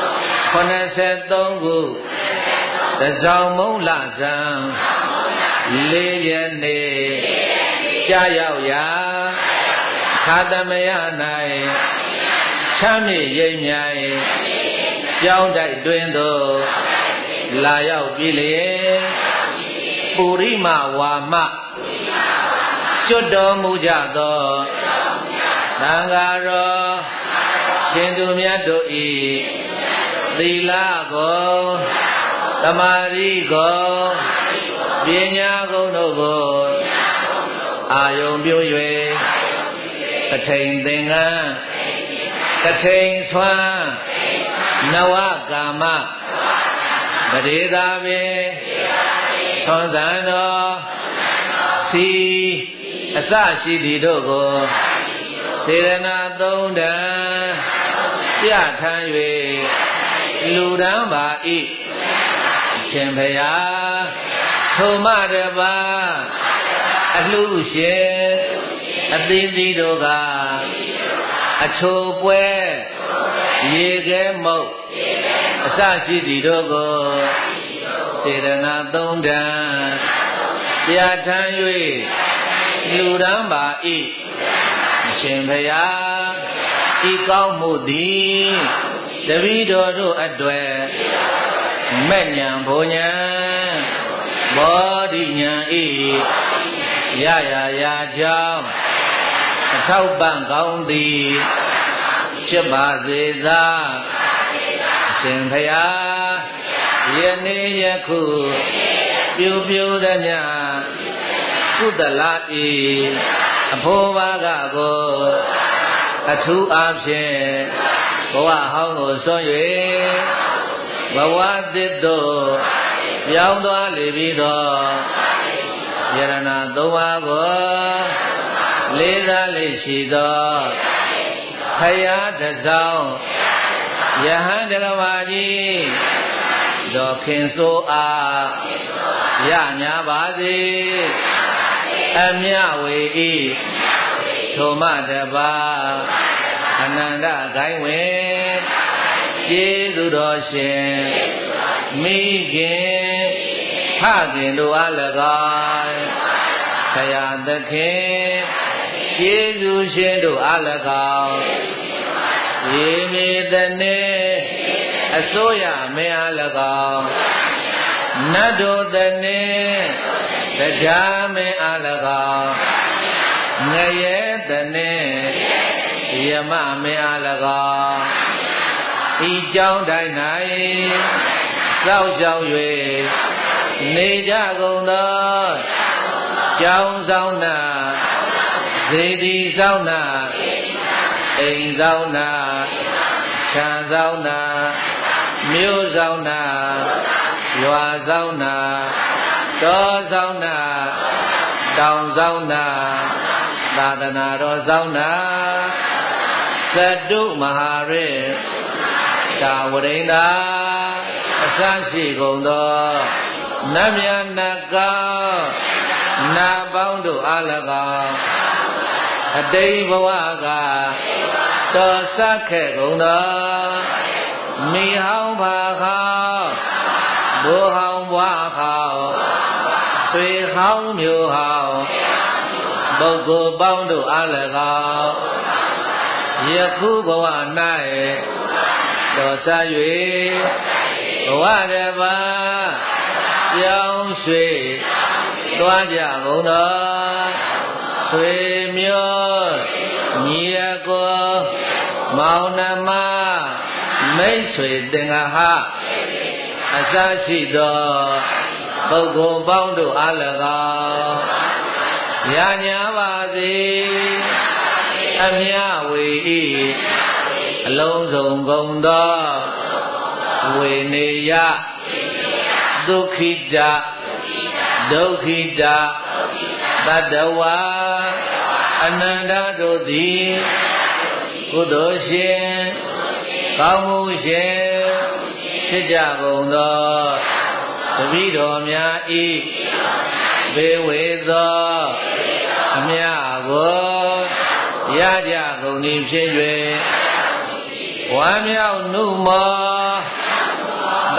ခုနှစ်ဆယ်သုံးခုတစောင်းမုံလဆန်းလေးရက်နေ့ကြာရောက်ရာခါသမယ၌ချမ်းမြေရိပ်မြိုင်ကြောင်းတိုက်တွင်သို့လာရောက်ပြီလေပုရိမဝါမကျွတ်တော်မူကြသောသံဃာတော်ရှင်သူမြတ်တို့ဤသီလကိုသမာဓိကိုပညာကုန်တို့ကိုအာယုံပြု၍ကထိန်သင်္ကန်းကထိန်ဆွမ်းနဝကာမပရိသာပေသွန်သံတော်စီအစရှိသည်တို့ကိုစေရနာသုံးတန်ပြထမ်း၍လူတန်းပါဤရှင်ဖရာထိုမတပါအလှရှင်အသီးသီးတို့ကအချိုပွဲရေခဲမုတ်အစရှိသည်တို့ကိုစေရနာသုံးတန်ပြထမ်း၍လူတန်းပါဤရှင်ဖရာဤကောင်းမှုသည်တပည့်တော်တို့အတွေ့မဲ့ညာဘုံညာဘောဓိညာဤရရရာကြောင့်အထောက်ပံ့ကောင်းသည်ဖြစ်ပါစေသာရှင်ဖရာယနေ့ယခုပြုပြုသည်မြကုသလဤအဖို့ဘာကကိုအထူးအားဖြင့်ဘဝဟောင်းကိုဆွံ့၍ဘဝသစ်သို့ပြောင်းသွားလေပြီးတော့ယရဏသုံးပါးကိုလေးစားလေးရှိသောဖယားတစောင်းယဟန်တကမာကြီးတော်ခင်ဆိုအားရညာပါစေအမြဝေဤထိုမတပါအနန္တဂိုင်းဝင်ကျေးဇူးတော်ရှင်မိခင်ဖခင်တို့အား၎င်းဆရာသခင်ကျေးဇူးရှင်တို့အား၎င်းရေမေတနေအစိုးရမင်းအား၎င်းနတ်တို့တနေတရားမင်းအား၎င်းငရဲတနေယမမင်းအား၎င်းဤကြောင်းတိုင်း၌စောက်ရှောက်၍နေကြကုန်သောကြောင်းဆောင်နာဇေဒီဆောင်နာအိမ်ဆောင်နာခြံဆောင်နာမြို့ဆောင်နာရွာဆောင်နာတောဆောင်နာတောင်ဆောင်နာသာသနာတော်ဆောင်နာသတ္တုမဟာရေတာဝရိန္ဒာအစရှိကုန်သောနတ်မြတ်နတ်ကောင်းနာပေါင်းတို့အား၎င်းအတိတ်ဘဝကတော်ဆက်ခဲ့ကုန်သောမိဟောင်းပါဟောင်းဘိုးဟောင်းဘွားဟောင်းဆွေဟောင်းမျိုးဟောင်းပုဂ္ဂိုလ်ပေါင်းတို့အား၎င်းယခုဘဝ၌တော်ဆက်၍ဘဝတပါပြောင်းရွှေ့သွားကြကုန်သောဆွေမျိုးညီအကိုမောင်နှမမိတ်ဆွေသင်္ဃဟအစရှိသောပုဂ္ဂိုလ်ပေါင်းတို့အား၎င်းရညာပါစေအမြဝေဤအလုံးစုံကုန်သောဝေနေယဒုက္ခိတဒုက္ခိတတတဝါအနန္တတို့သည်ကုသိုလ်ရှင်ကောင်းမှုရှင်ဖြစ်ကြကုန်သောတပည့်တော်များဤဘေဝေသောအမြကိုရကြကုန်သည်ဖြစ်၍ဝမ်းမြောက်နှုမော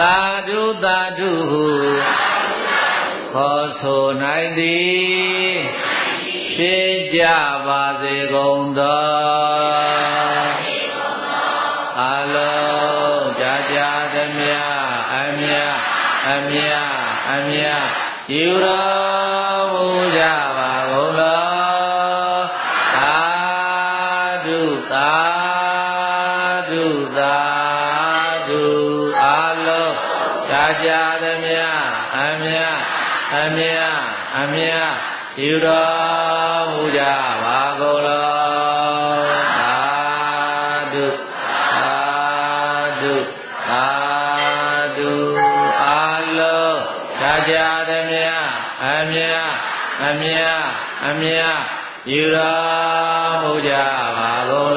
သာဓုသာဓုဟုခေါ်ဆိုနိုင်သည်ဖြစ်ကြပါစေကုန်သောအလုံးကြာကြာသမျှအမြတ်အမြတ်အမြတ်ယူတော်မူကြပါကုန်လောသာဓုသာဓုသာဓုအလုံးကြာကြာသမျှအမြတ်အမြတ်အမြတ်ယူတော်မူကြပါကုန်လောသာဓုသာဓုသာဓုအလုံးကြာကြာသမျှအမြတ်အမြတ်အမြတ်ယူတော်မူကြပါကုန်